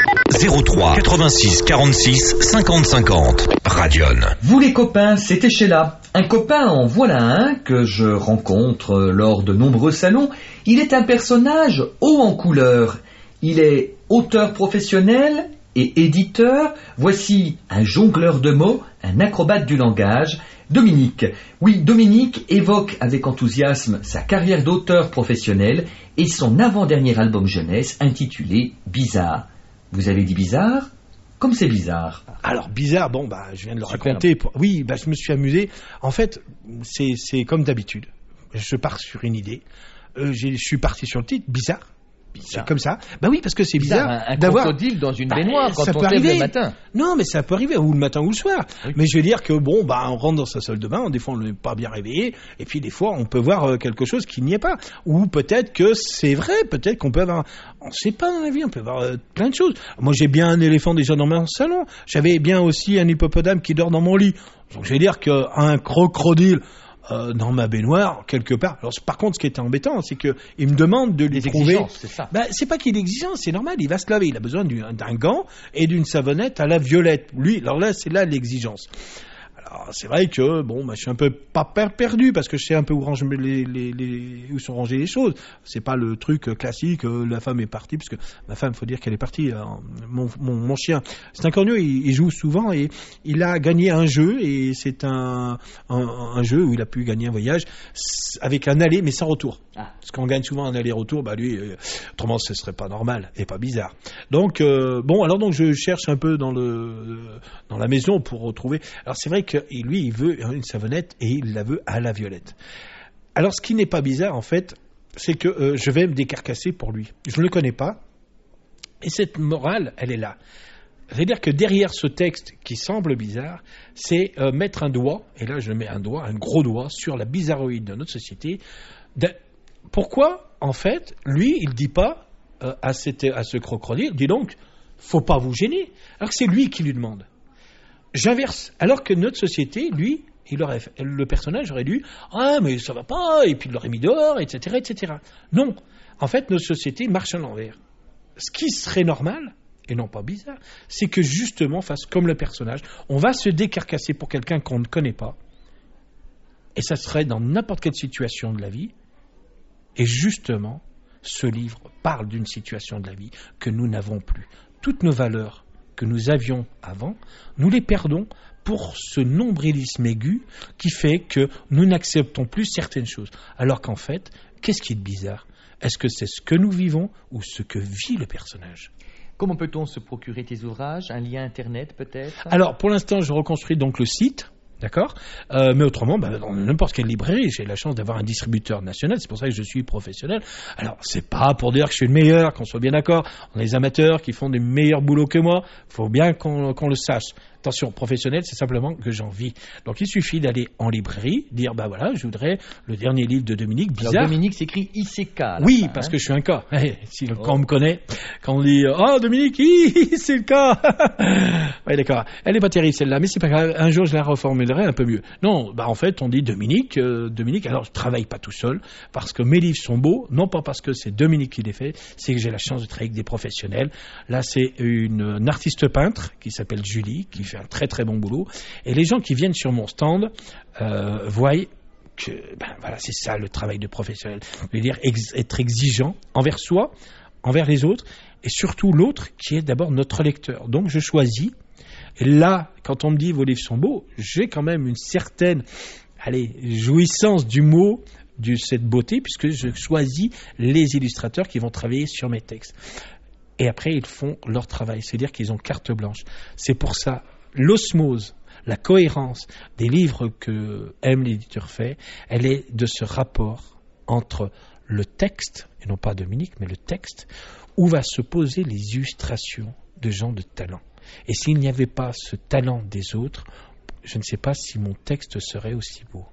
03 86 46 50 50. Radion. Vous les copains, c'était Sheila. Un copain en voilà un que je rencontre lors de nombreux salons. Il est un personnage haut en couleur. Il est auteur professionnel et éditeur. Voici un jongleur de mots, un acrobate du langage. Dominique. Oui, Dominique évoque avec enthousiasme sa carrière d'auteur professionnel et son avant-dernier album jeunesse intitulé Bizarre. Vous avez dit bizarre ? Comme c'est bizarre. Alors bizarre, je viens de le raconter. Oui, je me suis amusé. En fait, c'est comme d'habitude. Je pars sur une idée. Je suis parti sur le titre, bizarre. C'est comme ça. Oui, parce que c'est bizarre un d'avoir crocodile dans une baignoire quand ça on peut se lève arriver. le matin. Non, mais ça peut arriver, ou le matin ou le soir. Oui. Mais je vais dire que on rentre dans sa salle de bain, des fois on n'est pas bien réveillé, et puis des fois on peut voir quelque chose qui n'y est pas. Ou peut-être que c'est vrai, peut-être qu'on peut avoir, on ne sait pas dans la vie, on peut avoir plein de choses. Moi j'ai bien un éléphant déjà dans mon salon, j'avais bien aussi un hippopotame qui dort dans mon lit. Donc je vais dire qu'un crocodile dans ma baignoire, quelque part. Alors, par contre, ce qui était embêtant, c'est que il me demande de lui trouver. C'est ça. C'est pas qu'il est exigeant, c'est normal. Il va se laver. Il a besoin d'un gant et d'une savonnette à la violette. Lui, alors là, c'est là l'exigence. Alors, c'est vrai que je suis un peu pas perdu parce que je sais un peu où où sont rangées les choses. C'est pas le truc classique. La femme est partie parce que ma femme, faut dire qu'elle est partie. Mon chien, c'est un corneau. Il joue souvent et il a gagné un jeu et c'est un jeu où il a pu gagner un voyage avec un aller mais sans retour. Parce qu'on gagne souvent un aller-retour, lui, autrement ce serait pas normal et pas bizarre. Donc donc je cherche un peu dans la maison pour retrouver. Alors c'est vrai que lui il veut une savonnette et il la veut à la violette. Alors ce qui n'est pas bizarre en fait, c'est que je vais me décarcasser pour lui. Je ne le connais pas et cette morale elle est là. C'est-à-dire que derrière ce texte qui semble bizarre, c'est mettre un doigt, et là je mets un gros doigt sur la bizarroïde de notre société. Pourquoi, en fait, lui, il ne dit pas à ce crocodile, dis donc, faut pas vous gêner, alors que c'est lui qui lui demande. J'inverse, alors que notre société, lui, le personnage aurait dit, mais ça va pas, et puis il l'aurait mis dehors, etc., etc. Non, en fait, notre société marche à l'envers. Ce qui serait normal, et non pas bizarre, c'est que justement, fasse comme le personnage, on va se décarcasser pour quelqu'un qu'on ne connaît pas, et ça serait dans n'importe quelle situation de la vie. Et justement, ce livre parle d'une situation de la vie que nous n'avons plus. Toutes nos valeurs que nous avions avant, nous les perdons pour ce nombrilisme aigu qui fait que nous n'acceptons plus certaines choses. Alors qu'en fait, qu'est-ce qui est bizarre ? Est-ce que c'est ce que nous vivons ou ce que vit le personnage ? Comment peut-on se procurer tes ouvrages ? Un lien internet peut-être ? Alors, pour l'instant, je reconstruis donc le site. D'accord, mais autrement, dans n'importe quelle librairie, j'ai la chance d'avoir un distributeur national, c'est pour ça que je suis professionnel. Alors, c'est pas pour dire que je suis le meilleur, qu'on soit bien d'accord, on a des amateurs qui font des meilleurs boulots que moi, faut bien qu'on le sache. Attention, professionnel, c'est simplement que j'en vis. Donc, il suffit d'aller en librairie, dire, je voudrais le dernier livre de Dominique, bizarre. Alors, Dominique s'écrit ICK. Oui, parce que je suis un cas. Quand on me connaît, quand on dit, Dominique, c'est le cas. Oui, d'accord. Elle est pas terrible, celle-là, mais c'est pas grave. Un jour, je la reformulerai un peu mieux. Non, en fait, on dit Dominique. Alors, je travaille pas tout seul, parce que mes livres sont beaux, non pas parce que c'est Dominique qui les fait, c'est que j'ai la chance de travailler avec des professionnels. Là, c'est une artiste peintre qui s'appelle Julie, qui fait un très très bon boulot, et les gens qui viennent sur mon stand voient que c'est ça le travail de professionnel, je veux dire être exigeant envers soi, envers les autres, et surtout l'autre qui est d'abord notre lecteur. Donc je choisis, et là quand on me dit vos livres sont beaux, j'ai quand même une certaine jouissance du mot, de cette beauté, puisque je choisis les illustrateurs qui vont travailler sur mes textes. Et après, ils font leur travail, c'est-à-dire qu'ils ont carte blanche. C'est pour ça, l'osmose, la cohérence des livres que l'éditeur fait, elle est de ce rapport entre le texte, et non pas Dominique, mais le texte, où va se poser les illustrations de gens de talent. Et s'il n'y avait pas ce talent des autres, je ne sais pas si mon texte serait aussi beau.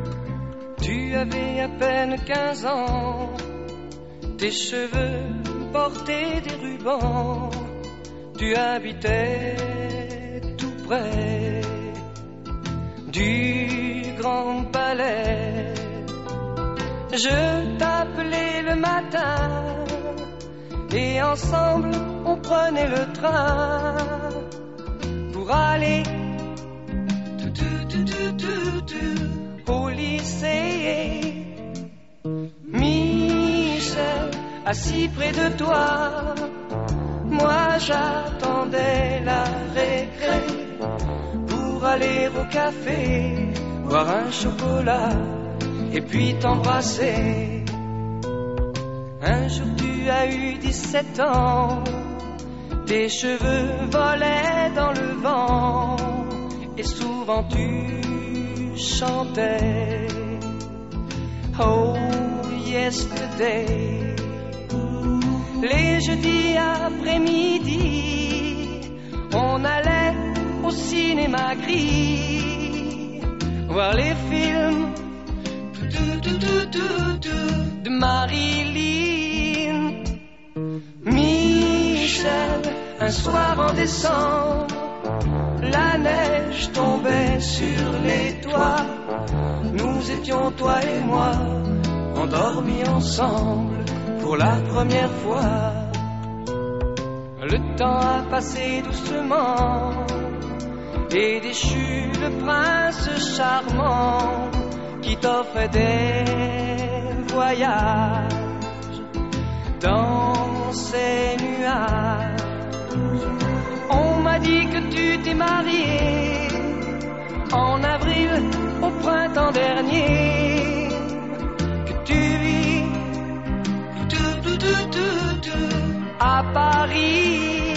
Tu avais à peine 15 ans, tes cheveux porter des rubans. Tu habitais tout près du grand palais. Je t'appelais le matin et ensemble on prenait le train pour aller au lycée. Michel, assis près de toi, moi j'attendais la récré pour aller au café, boire un chocolat et puis t'embrasser. Un jour tu as eu 17 ans, tes cheveux volaient dans le vent et souvent tu chantais Oh yesterday. Les jeudis après-midi, on allait au cinéma gris voir les films de Marilyn. Michel, un soir en décembre, la neige tombait sur les toits. Nous étions, toi et moi, endormis ensemble pour la première fois. Le temps a passé doucement et déchu le prince charmant qui t'offrait des voyages dans ces nuages. On m'a dit que tu t'es marié en avril au printemps dernier, que tu vis à Paris.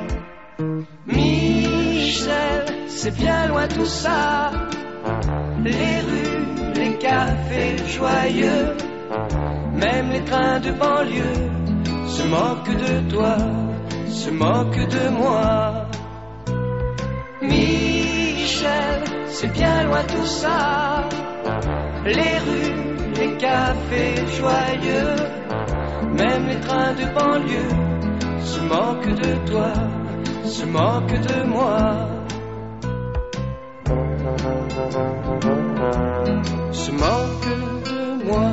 Michel, c'est bien loin tout ça, les rues, les cafés joyeux, même les trains de banlieue se moquent de toi, se moquent de moi. Michel, c'est bien loin tout ça, les rues, les cafés joyeux, même les trains de banlieue se moquent de toi, se moquent de moi. Se moquent de moi.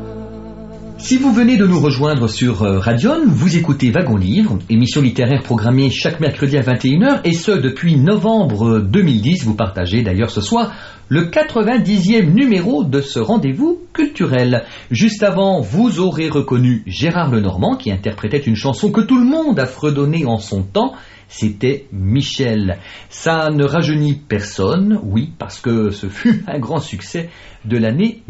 Si vous venez de nous rejoindre sur Radion, vous écoutez Wagon Livre, émission littéraire programmée chaque mercredi à 21h, et ce depuis novembre 2010. Vous partagez d'ailleurs ce soir le 90e numéro de ce rendez-vous culturel. Juste avant, vous aurez reconnu Gérard Lenormand qui interprétait une chanson que tout le monde a fredonnée en son temps. C'était Michel. Ça ne rajeunit personne, oui, parce que ce fut un grand succès de l'année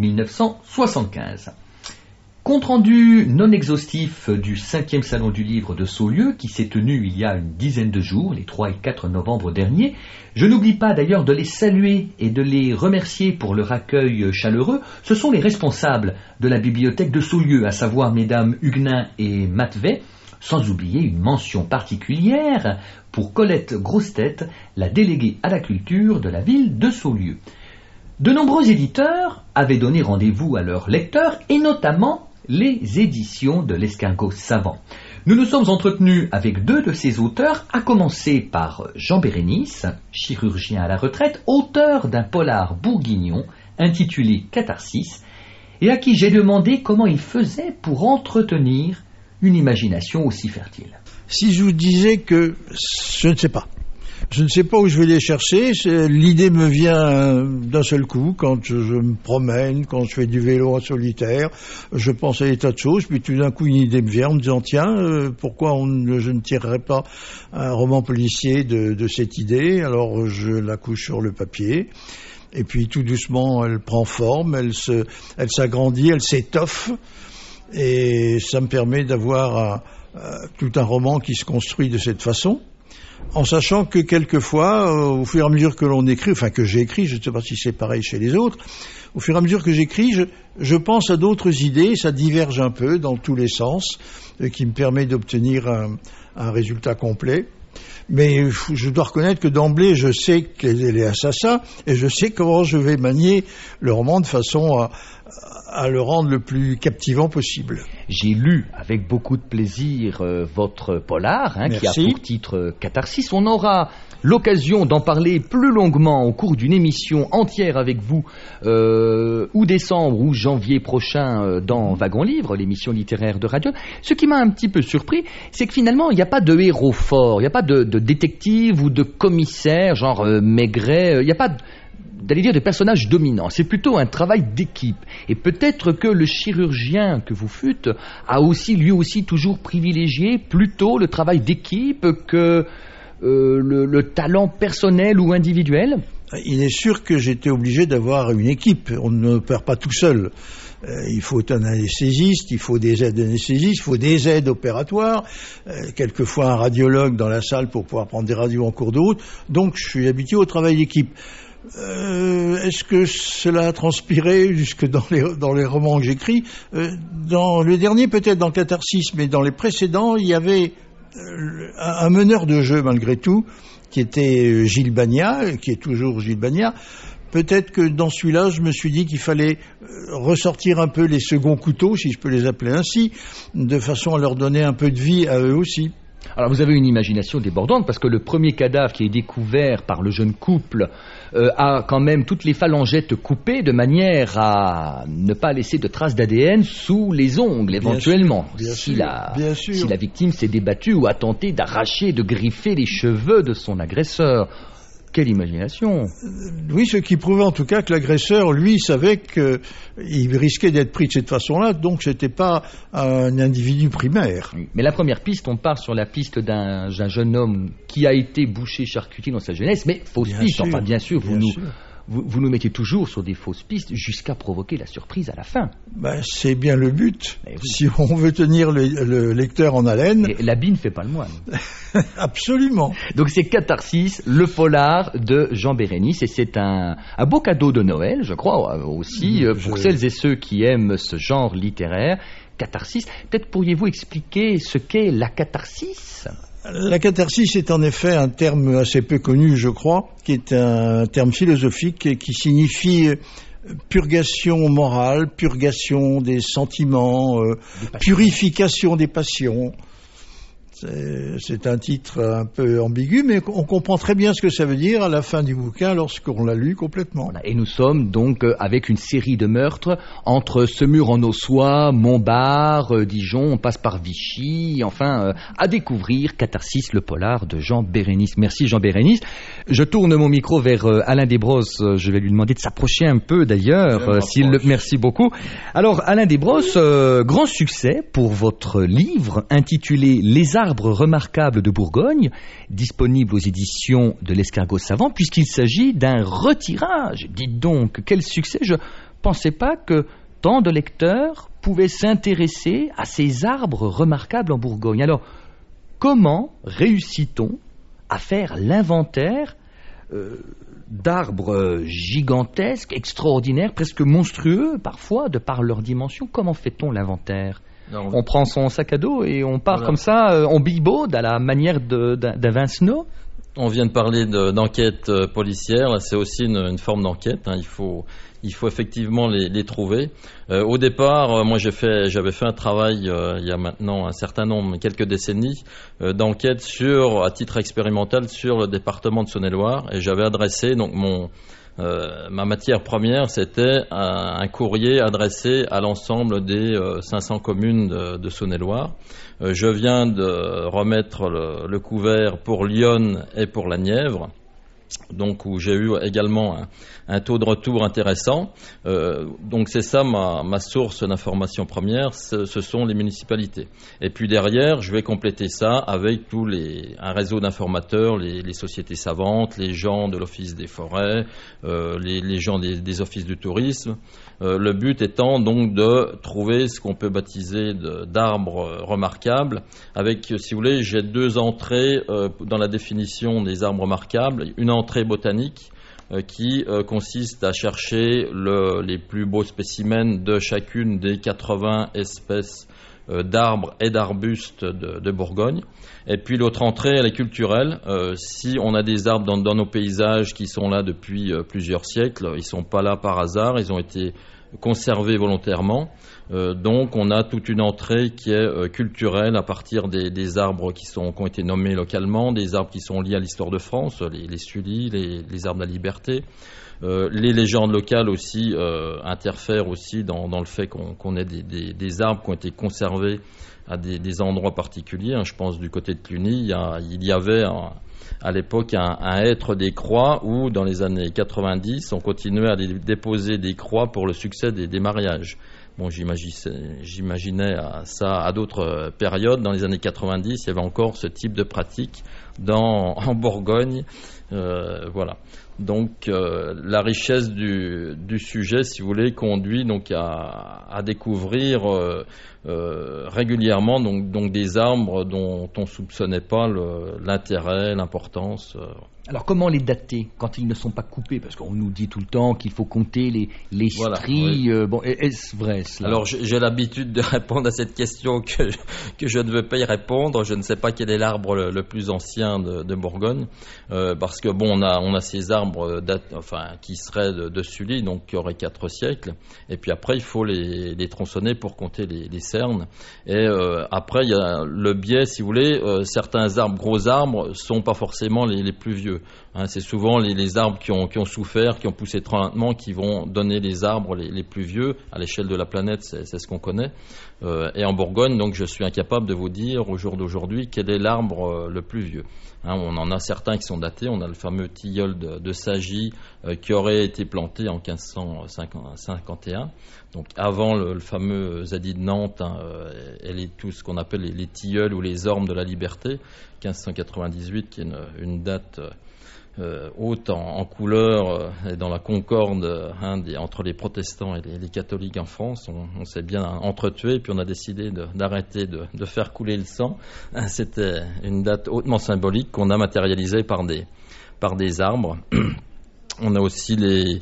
1975. Compte rendu non exhaustif du 5e Salon du Livre de Saulieu qui s'est tenu il y a une dizaine de jours, les 3 et 4 novembre derniers. Je n'oublie pas d'ailleurs de les saluer et de les remercier pour leur accueil chaleureux. Ce sont les responsables de la bibliothèque de Saulieu, à savoir mesdames Huguenin et Matvet, sans oublier une mention particulière pour Colette Grossetête, la déléguée à la culture de la ville de Saulieu. De nombreux éditeurs avaient donné rendez-vous à leurs lecteurs et notamment les éditions de l'Escargot Savant. Nous nous sommes entretenus avec 2 de ces auteurs, à commencer par Jean Bérénice, chirurgien à la retraite, auteur d'un polar bourguignon intitulé Catharsis, et à qui j'ai demandé comment il faisait pour entretenir une imagination aussi fertile. Si je vous disais que je ne sais pas. Je ne sais pas où je vais les chercher. L'idée me vient d'un seul coup quand je me promène, quand je fais du vélo en solitaire. Je pense à des tas de choses. Puis tout d'un coup, une idée me vient en me disant tiens, pourquoi je ne tirerais pas un roman policier de cette idée? Alors je la couche sur le papier. Et puis tout doucement, elle prend forme, elle s'agrandit, elle s'étoffe. Et ça me permet d'avoir tout un roman qui se construit de cette façon. En sachant que quelquefois, au fur et à mesure que l'on écrit, enfin que j'écris, je ne sais pas si c'est pareil chez les autres, au fur et à mesure que j'écris, je pense à d'autres idées, ça diverge un peu dans tous les sens, qui me permet d'obtenir un résultat complet. Mais je dois reconnaître que d'emblée, je sais quel est l'assassin et je sais comment je vais manier le roman de façon à le rendre le plus captivant possible. J'ai lu avec beaucoup de plaisir votre polar, qui a pour titre Catharsis. On aura l'occasion d'en parler plus longuement au cours d'une émission entière avec vous, ou décembre ou janvier prochain dans Wagon Livre, l'émission littéraire de radio. Ce qui m'a un petit peu surpris, c'est que finalement, il n'y a pas de héros fort, il n'y a pas de détective ou de commissaire, genre Maigret, il n'y a pas d'aller dire de personnages dominants, c'est plutôt un travail d'équipe. Et peut-être que le chirurgien que vous fûtes a aussi, lui aussi, toujours privilégié plutôt le travail d'équipe que le talent personnel ou individuel. Il est sûr que j'étais obligé d'avoir une équipe. On ne opère pas tout seul. Il faut un anesthésiste, il faut des aides d'anesthésiste, il faut des aides opératoires, quelquefois un radiologue dans la salle pour pouvoir prendre des radios en cours de route. Donc je suis habitué au travail d'équipe. Est-ce que cela a transpiré jusque dans les romans que j'écris? Dans le dernier, peut-être dans Catharsis, mais dans les précédents, il y avait un meneur de jeu malgré tout, qui était Gilles Bagnat, qui est toujours Gilles Bagnat. Peut-être que dans celui-là, je me suis dit qu'il fallait ressortir un peu les seconds couteaux, si je peux les appeler ainsi, de façon à leur donner un peu de vie à eux aussi. Alors vous avez une imagination débordante, parce que le premier cadavre qui est découvert par le jeune couple a quand même toutes les phalangettes coupées de manière à ne pas laisser de traces d'ADN sous les ongles, éventuellement. Si la victime s'est débattue ou a tenté d'arracher, de griffer les cheveux de son agresseur. Quelle imagination! Oui, ce qui prouvait en tout cas que l'agresseur, lui, savait qu'il risquait d'être pris de cette façon-là, donc c'était pas un individu primaire. Mais la première piste, on part sur la piste d'un jeune homme qui a été boucher-charcutier dans sa jeunesse, mais fausse piste. Enfin, bien sûr, vous nous mettez toujours sur des fausses pistes jusqu'à provoquer la surprise à la fin. C'est bien le but. Si on veut tenir le lecteur en haleine. Et l'habit ne fait pas le moine. Absolument. Donc c'est Catharsis, le polar de Jean Bérénice, et c'est un beau cadeau de Noël, je crois, aussi, pour celles et ceux qui aiment ce genre littéraire. Catharsis, peut-être pourriez-vous expliquer ce qu'est la catharsis ? La catharsis est en effet un terme assez peu connu, je crois, qui est un terme philosophique et qui signifie purgation morale, purgation des sentiments, purification des passions. C'est un titre un peu ambigu, mais on comprend très bien ce que ça veut dire à la fin du bouquin lorsqu'on l'a lu complètement. Voilà. Et nous sommes donc avec une série de meurtres entre Semur-en-Auxois, Montbard, Dijon, on passe par Vichy, enfin à découvrir Catharsis, le polar de Jean Bérénice. Merci Jean Bérénice. Je tourne mon micro vers Alain Desbrosses, je vais lui demander de s'approcher un peu d'ailleurs, merci beaucoup. Alors Alain Desbrosses, grand succès pour votre livre intitulé Les arbres remarquables de Bourgogne, disponible aux éditions de l'Escargot Savant, puisqu'il s'agit d'un retirage. Dites donc, quel succès! Je pensais pas que tant de lecteurs pouvaient s'intéresser à ces arbres remarquables en Bourgogne. Alors, comment réussit-on à faire l'inventaire d'arbres gigantesques, extraordinaires, presque monstrueux, parfois, de par leur dimension? Comment fait-on l'inventaire? On prend son sac à dos et on part comme ça, on billebaude à la manière d'un Vincenot. On vient de parler d'enquête policière, là c'est aussi une forme d'enquête, il faut effectivement les trouver. Au départ, moi j'avais fait un travail il y a maintenant un certain nombre, quelques décennies, d'enquête à titre expérimental sur le département de Saône-et-Loire, et j'avais adressé donc ma matière première, c'était un courrier adressé à l'ensemble des 500 communes de Saône-et-Loire. Je viens de remettre le couvert pour Lyon et pour la Nièvre, donc où j'ai eu également un taux de retour intéressant. Donc c'est ça ma source d'information première, ce sont les municipalités. Et puis derrière, je vais compléter ça avec un réseau d'informateurs, les sociétés savantes, les gens de l'Office des forêts, les gens des offices du tourisme. Le but étant donc de trouver ce qu'on peut baptiser d'arbres remarquables. Avec, si vous voulez, j'ai deux entrées dans la définition des arbres remarquables. Une entrée botanique qui consiste à chercher les plus beaux spécimens de chacune des 80 espèces d'arbres et d'arbustes de Bourgogne. Et puis l'autre entrée, elle est culturelle. Si on a des arbres dans nos paysages qui sont là depuis plusieurs siècles, ils sont pas là par hasard, ils ont été conservés volontairement. Donc on a toute une entrée qui est culturelle à partir des arbres qui ont été nommés localement, des arbres qui sont liés à l'histoire de France, les sully, les arbres de la liberté. Les légendes locales aussi interfèrent aussi dans le fait qu'on ait des arbres qui ont été conservés à des endroits particuliers. Je pense du côté de Cluny, il y avait à l'époque un hêtre des croix où dans les années 90 on continuait à déposer des croix pour le succès des mariages. Bon, j'imaginais ça à d'autres périodes. Dans les années 90, il y avait encore ce type de pratique en Bourgogne. Voilà. Donc la richesse du sujet, si vous voulez, conduit donc à découvrir régulièrement donc des arbres dont on soupçonnait pas l'intérêt, l'importance. Alors comment les dater quand ils ne sont pas coupés? Parce qu'on nous dit tout le temps qu'il faut compter les voilà, stries. Oui. Bon, est-ce vrai cela? Alors j'ai l'habitude de répondre à cette question que je ne veux pas y répondre. Je ne sais pas quel est l'arbre le plus ancien de Bourgogne, parce que bon, on a ces arbres qui seraient de Sully, donc qui auraient 4 siècles. Et puis après, il faut les tronçonner pour compter les cernes. Et après, il y a le biais, si vous voulez, certains gros arbres, sont pas forcément les plus vieux. C'est souvent les arbres qui ont souffert, qui ont poussé très lentement, qui vont donner les arbres les plus vieux. À l'échelle de la planète, c'est ce qu'on connaît. Et en Bourgogne, donc, je suis incapable de vous dire au jour d'aujourd'hui quel est l'arbre le plus vieux. On en a certains qui sont datés. On a le fameux tilleul de Sagy qui aurait été planté en 1551, donc avant le fameux Zadie de Nantes, et tout ce qu'on appelle les tilleuls ou les ormes de la liberté, 1598, qui est une date haute en couleur et dans la concorde entre les protestants et les catholiques en France. On s'est bien entretués, puis on a décidé d'arrêter de faire couler le sang. C'était une date hautement symbolique qu'on a matérialisée par des arbres. On a aussi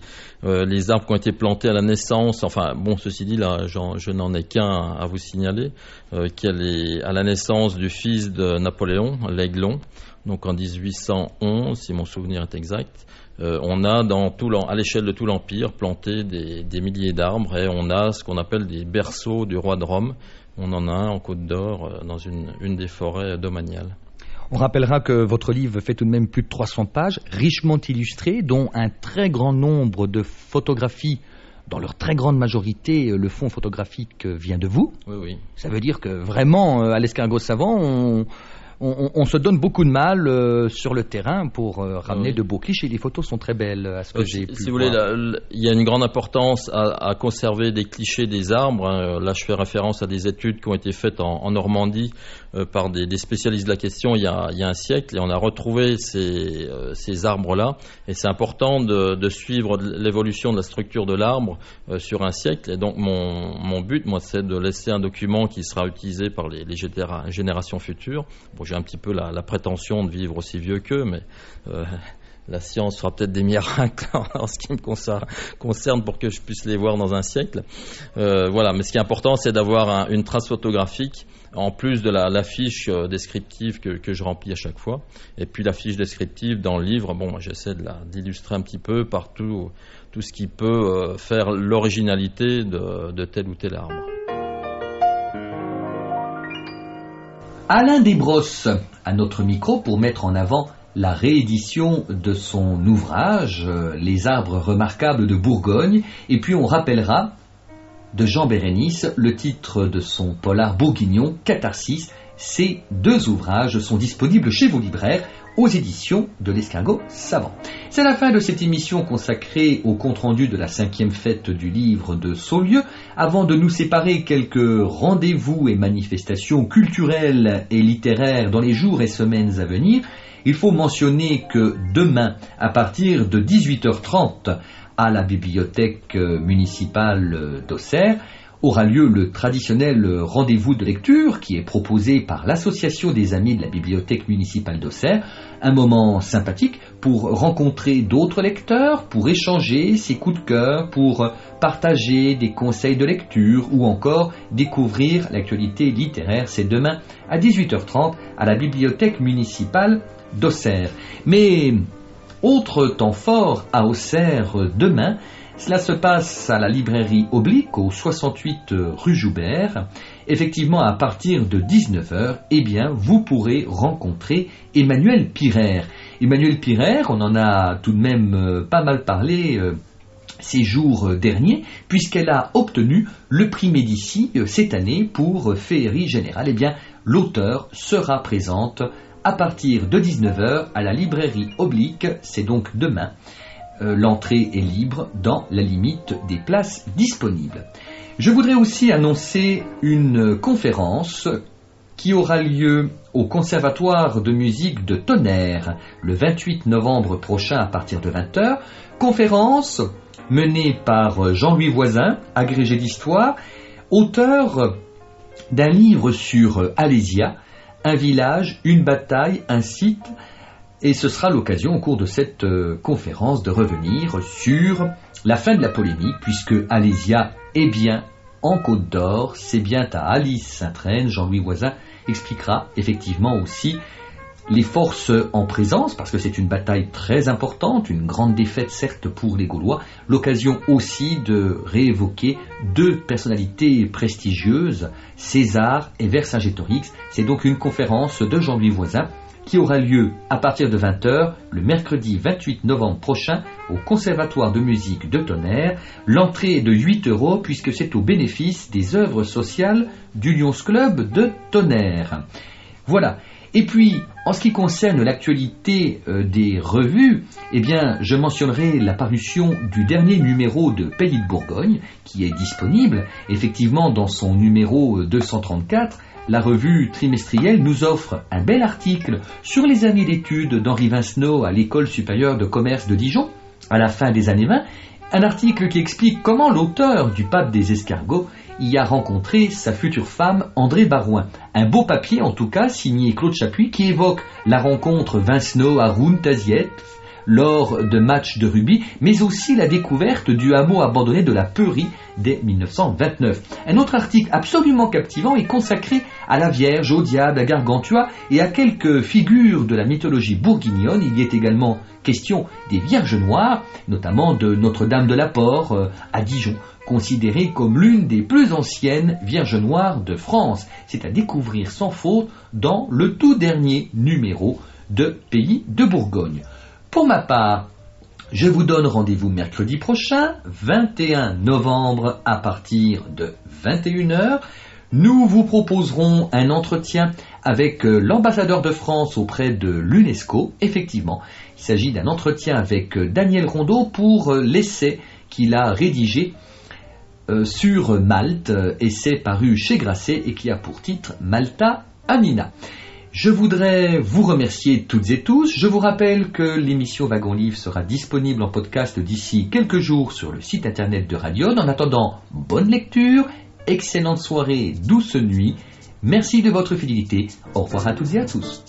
les arbres qui ont été plantés à la naissance. Enfin, bon, ceci dit, là, je n'en ai qu'un à vous signaler, qui est à la naissance du fils de Napoléon, l'Aiglon. Donc en 1811, si mon souvenir est exact, on a à l'échelle de tout l'Empire planté des milliers d'arbres, et on a ce qu'on appelle des berceaux du roi de Rome. On en a un en Côte d'Or, dans une des forêts domaniales. On rappellera que votre livre fait tout de même plus de 300 pages, richement illustrées, dont un très grand nombre de photographies. Dans leur très grande majorité, le fond photographique vient de vous. Oui, oui. Ça veut dire que vraiment, à l'Escargot Savant, on se donne beaucoup de mal sur le terrain pour ramener de beaux clichés. Les photos sont très belles, à ce que j'ai pu si vous voir. voulez, il y a une grande importance à conserver des clichés des arbres. Là, je fais référence à des études qui ont été faites en Normandie par des spécialistes de la question il y a un siècle, et on a retrouvé ces arbres-là. Et c'est important de suivre l'évolution de la structure de l'arbre sur un siècle. Et donc, mon but, moi, c'est de laisser un document qui sera utilisé par les générations futures. Bon, j'ai un petit peu la prétention de vivre aussi vieux qu'eux, mais la science fera peut-être des miracles en ce qui me concerne pour que je puisse les voir dans un siècle. Voilà, mais ce qui est important, c'est d'avoir une trace photographique en plus de la fiche descriptive que je remplis à chaque fois. Et puis la fiche descriptive dans le livre, bon, moi, j'essaie d'illustrer un petit peu partout tout ce qui peut faire l'originalité de tel ou tel arbre. Alain Desbrosses, à notre micro, pour mettre en avant la réédition de son ouvrage « Les arbres remarquables de Bourgogne ». Et puis on rappellera de Jean Bérénice le titre de son polar bourguignon « Catharsis ». Ces 2 ouvrages sont disponibles chez vos libraires aux éditions de l'Escargot Savant. C'est la fin de cette émission consacrée au compte-rendu de la 5e fête du livre de Saulieu. Avant de nous séparer, quelques rendez-vous et manifestations culturelles et littéraires dans les jours et semaines à venir. Il faut mentionner que demain, à partir de 18h30, à la bibliothèque municipale d'Auxerre, aura lieu le traditionnel rendez-vous de lecture qui est proposé par l'Association des Amis de la Bibliothèque municipale d'Auxerre. Un moment sympathique pour rencontrer d'autres lecteurs, pour échanger ses coups de cœur, pour partager des conseils de lecture ou encore découvrir l'actualité littéraire. C'est demain à 18h30 à la Bibliothèque municipale d'Auxerre. Mais autre temps fort à Auxerre demain, cela se passe à la librairie Oblique, au 68 rue Joubert. Effectivement, à partir de 19h, eh bien, vous pourrez rencontrer Emmanuelle Pirer. Emmanuelle Pirer, on en a tout de même pas mal parlé ces jours derniers, puisqu'elle a obtenu le prix Médicis cette année pour Féerie Générale. Eh bien, l'auteur sera présente à partir de 19h à la librairie Oblique, c'est donc demain. L'entrée est libre dans la limite des places disponibles. Je voudrais aussi annoncer une conférence qui aura lieu au Conservatoire de musique de Tonnerre le 28 novembre prochain à partir de 20h. Conférence menée par Jean-Louis Voisin, agrégé d'histoire, auteur d'un livre sur Alésia, un village, une bataille, un site. Et ce sera l'occasion au cours de cette conférence de revenir sur la fin de la polémique, puisque Alésia est bien en Côte d'Or, c'est bien à Alys-Sainte-Reine. Jean-Louis Voisin expliquera effectivement aussi les forces en présence, parce que c'est une bataille très importante, une grande défaite certes pour les Gaulois, l'occasion aussi de réévoquer deux personnalités prestigieuses, César et Vercingétorix. C'est donc une conférence de Jean-Louis Voisin qui aura lieu à partir de 20h le mercredi 28 novembre prochain au Conservatoire de musique de Tonnerre. L'entrée est de 8 € puisque c'est au bénéfice des œuvres sociales du Lions Club de Tonnerre. Voilà. Et puis, en ce qui concerne l'actualité des revues, eh bien, je mentionnerai la parution du dernier numéro de Pays de Bourgogne, qui est disponible. Effectivement, dans son numéro 234, la revue trimestrielle nous offre un bel article sur les années d'études d'Henri Vincenot à l'École supérieure de commerce de Dijon, à la fin des années 20. Un article qui explique comment l'auteur du Pape des escargots y a rencontré sa future femme André Barouin. Un beau papier en tout cas, signé Claude Chapuis, qui évoque la rencontre Vincenot-Haroun-Tazieff lors de matchs de rugby, mais aussi la découverte du hameau abandonné de la Peurie dès 1929. Un autre article absolument captivant est consacré à la Vierge, au diable, à Gargantua et à quelques figures de la mythologie bourguignonne. Il y est également question des Vierges Noires, notamment de Notre-Dame de la Porte à Dijon, considérée comme l'une des plus anciennes Vierges Noires de France. C'est à découvrir sans faute dans le tout dernier numéro de Pays de Bourgogne. Pour ma part, je vous donne rendez-vous mercredi prochain, 21 novembre, à partir de 21h. Nous vous proposerons un entretien avec l'ambassadeur de France auprès de l'UNESCO. Effectivement, il s'agit d'un entretien avec Daniel Rondeau pour l'essai qu'il a rédigé sur Malte, essai paru chez Grasset et qui a pour titre Malta Anina. Je voudrais vous remercier toutes et tous. Je vous rappelle que l'émission Wagon Livre sera disponible en podcast d'ici quelques jours sur le site internet de Radion. En attendant, bonne lecture, excellente soirée, douce nuit. Merci de votre fidélité. Au revoir à toutes et à tous.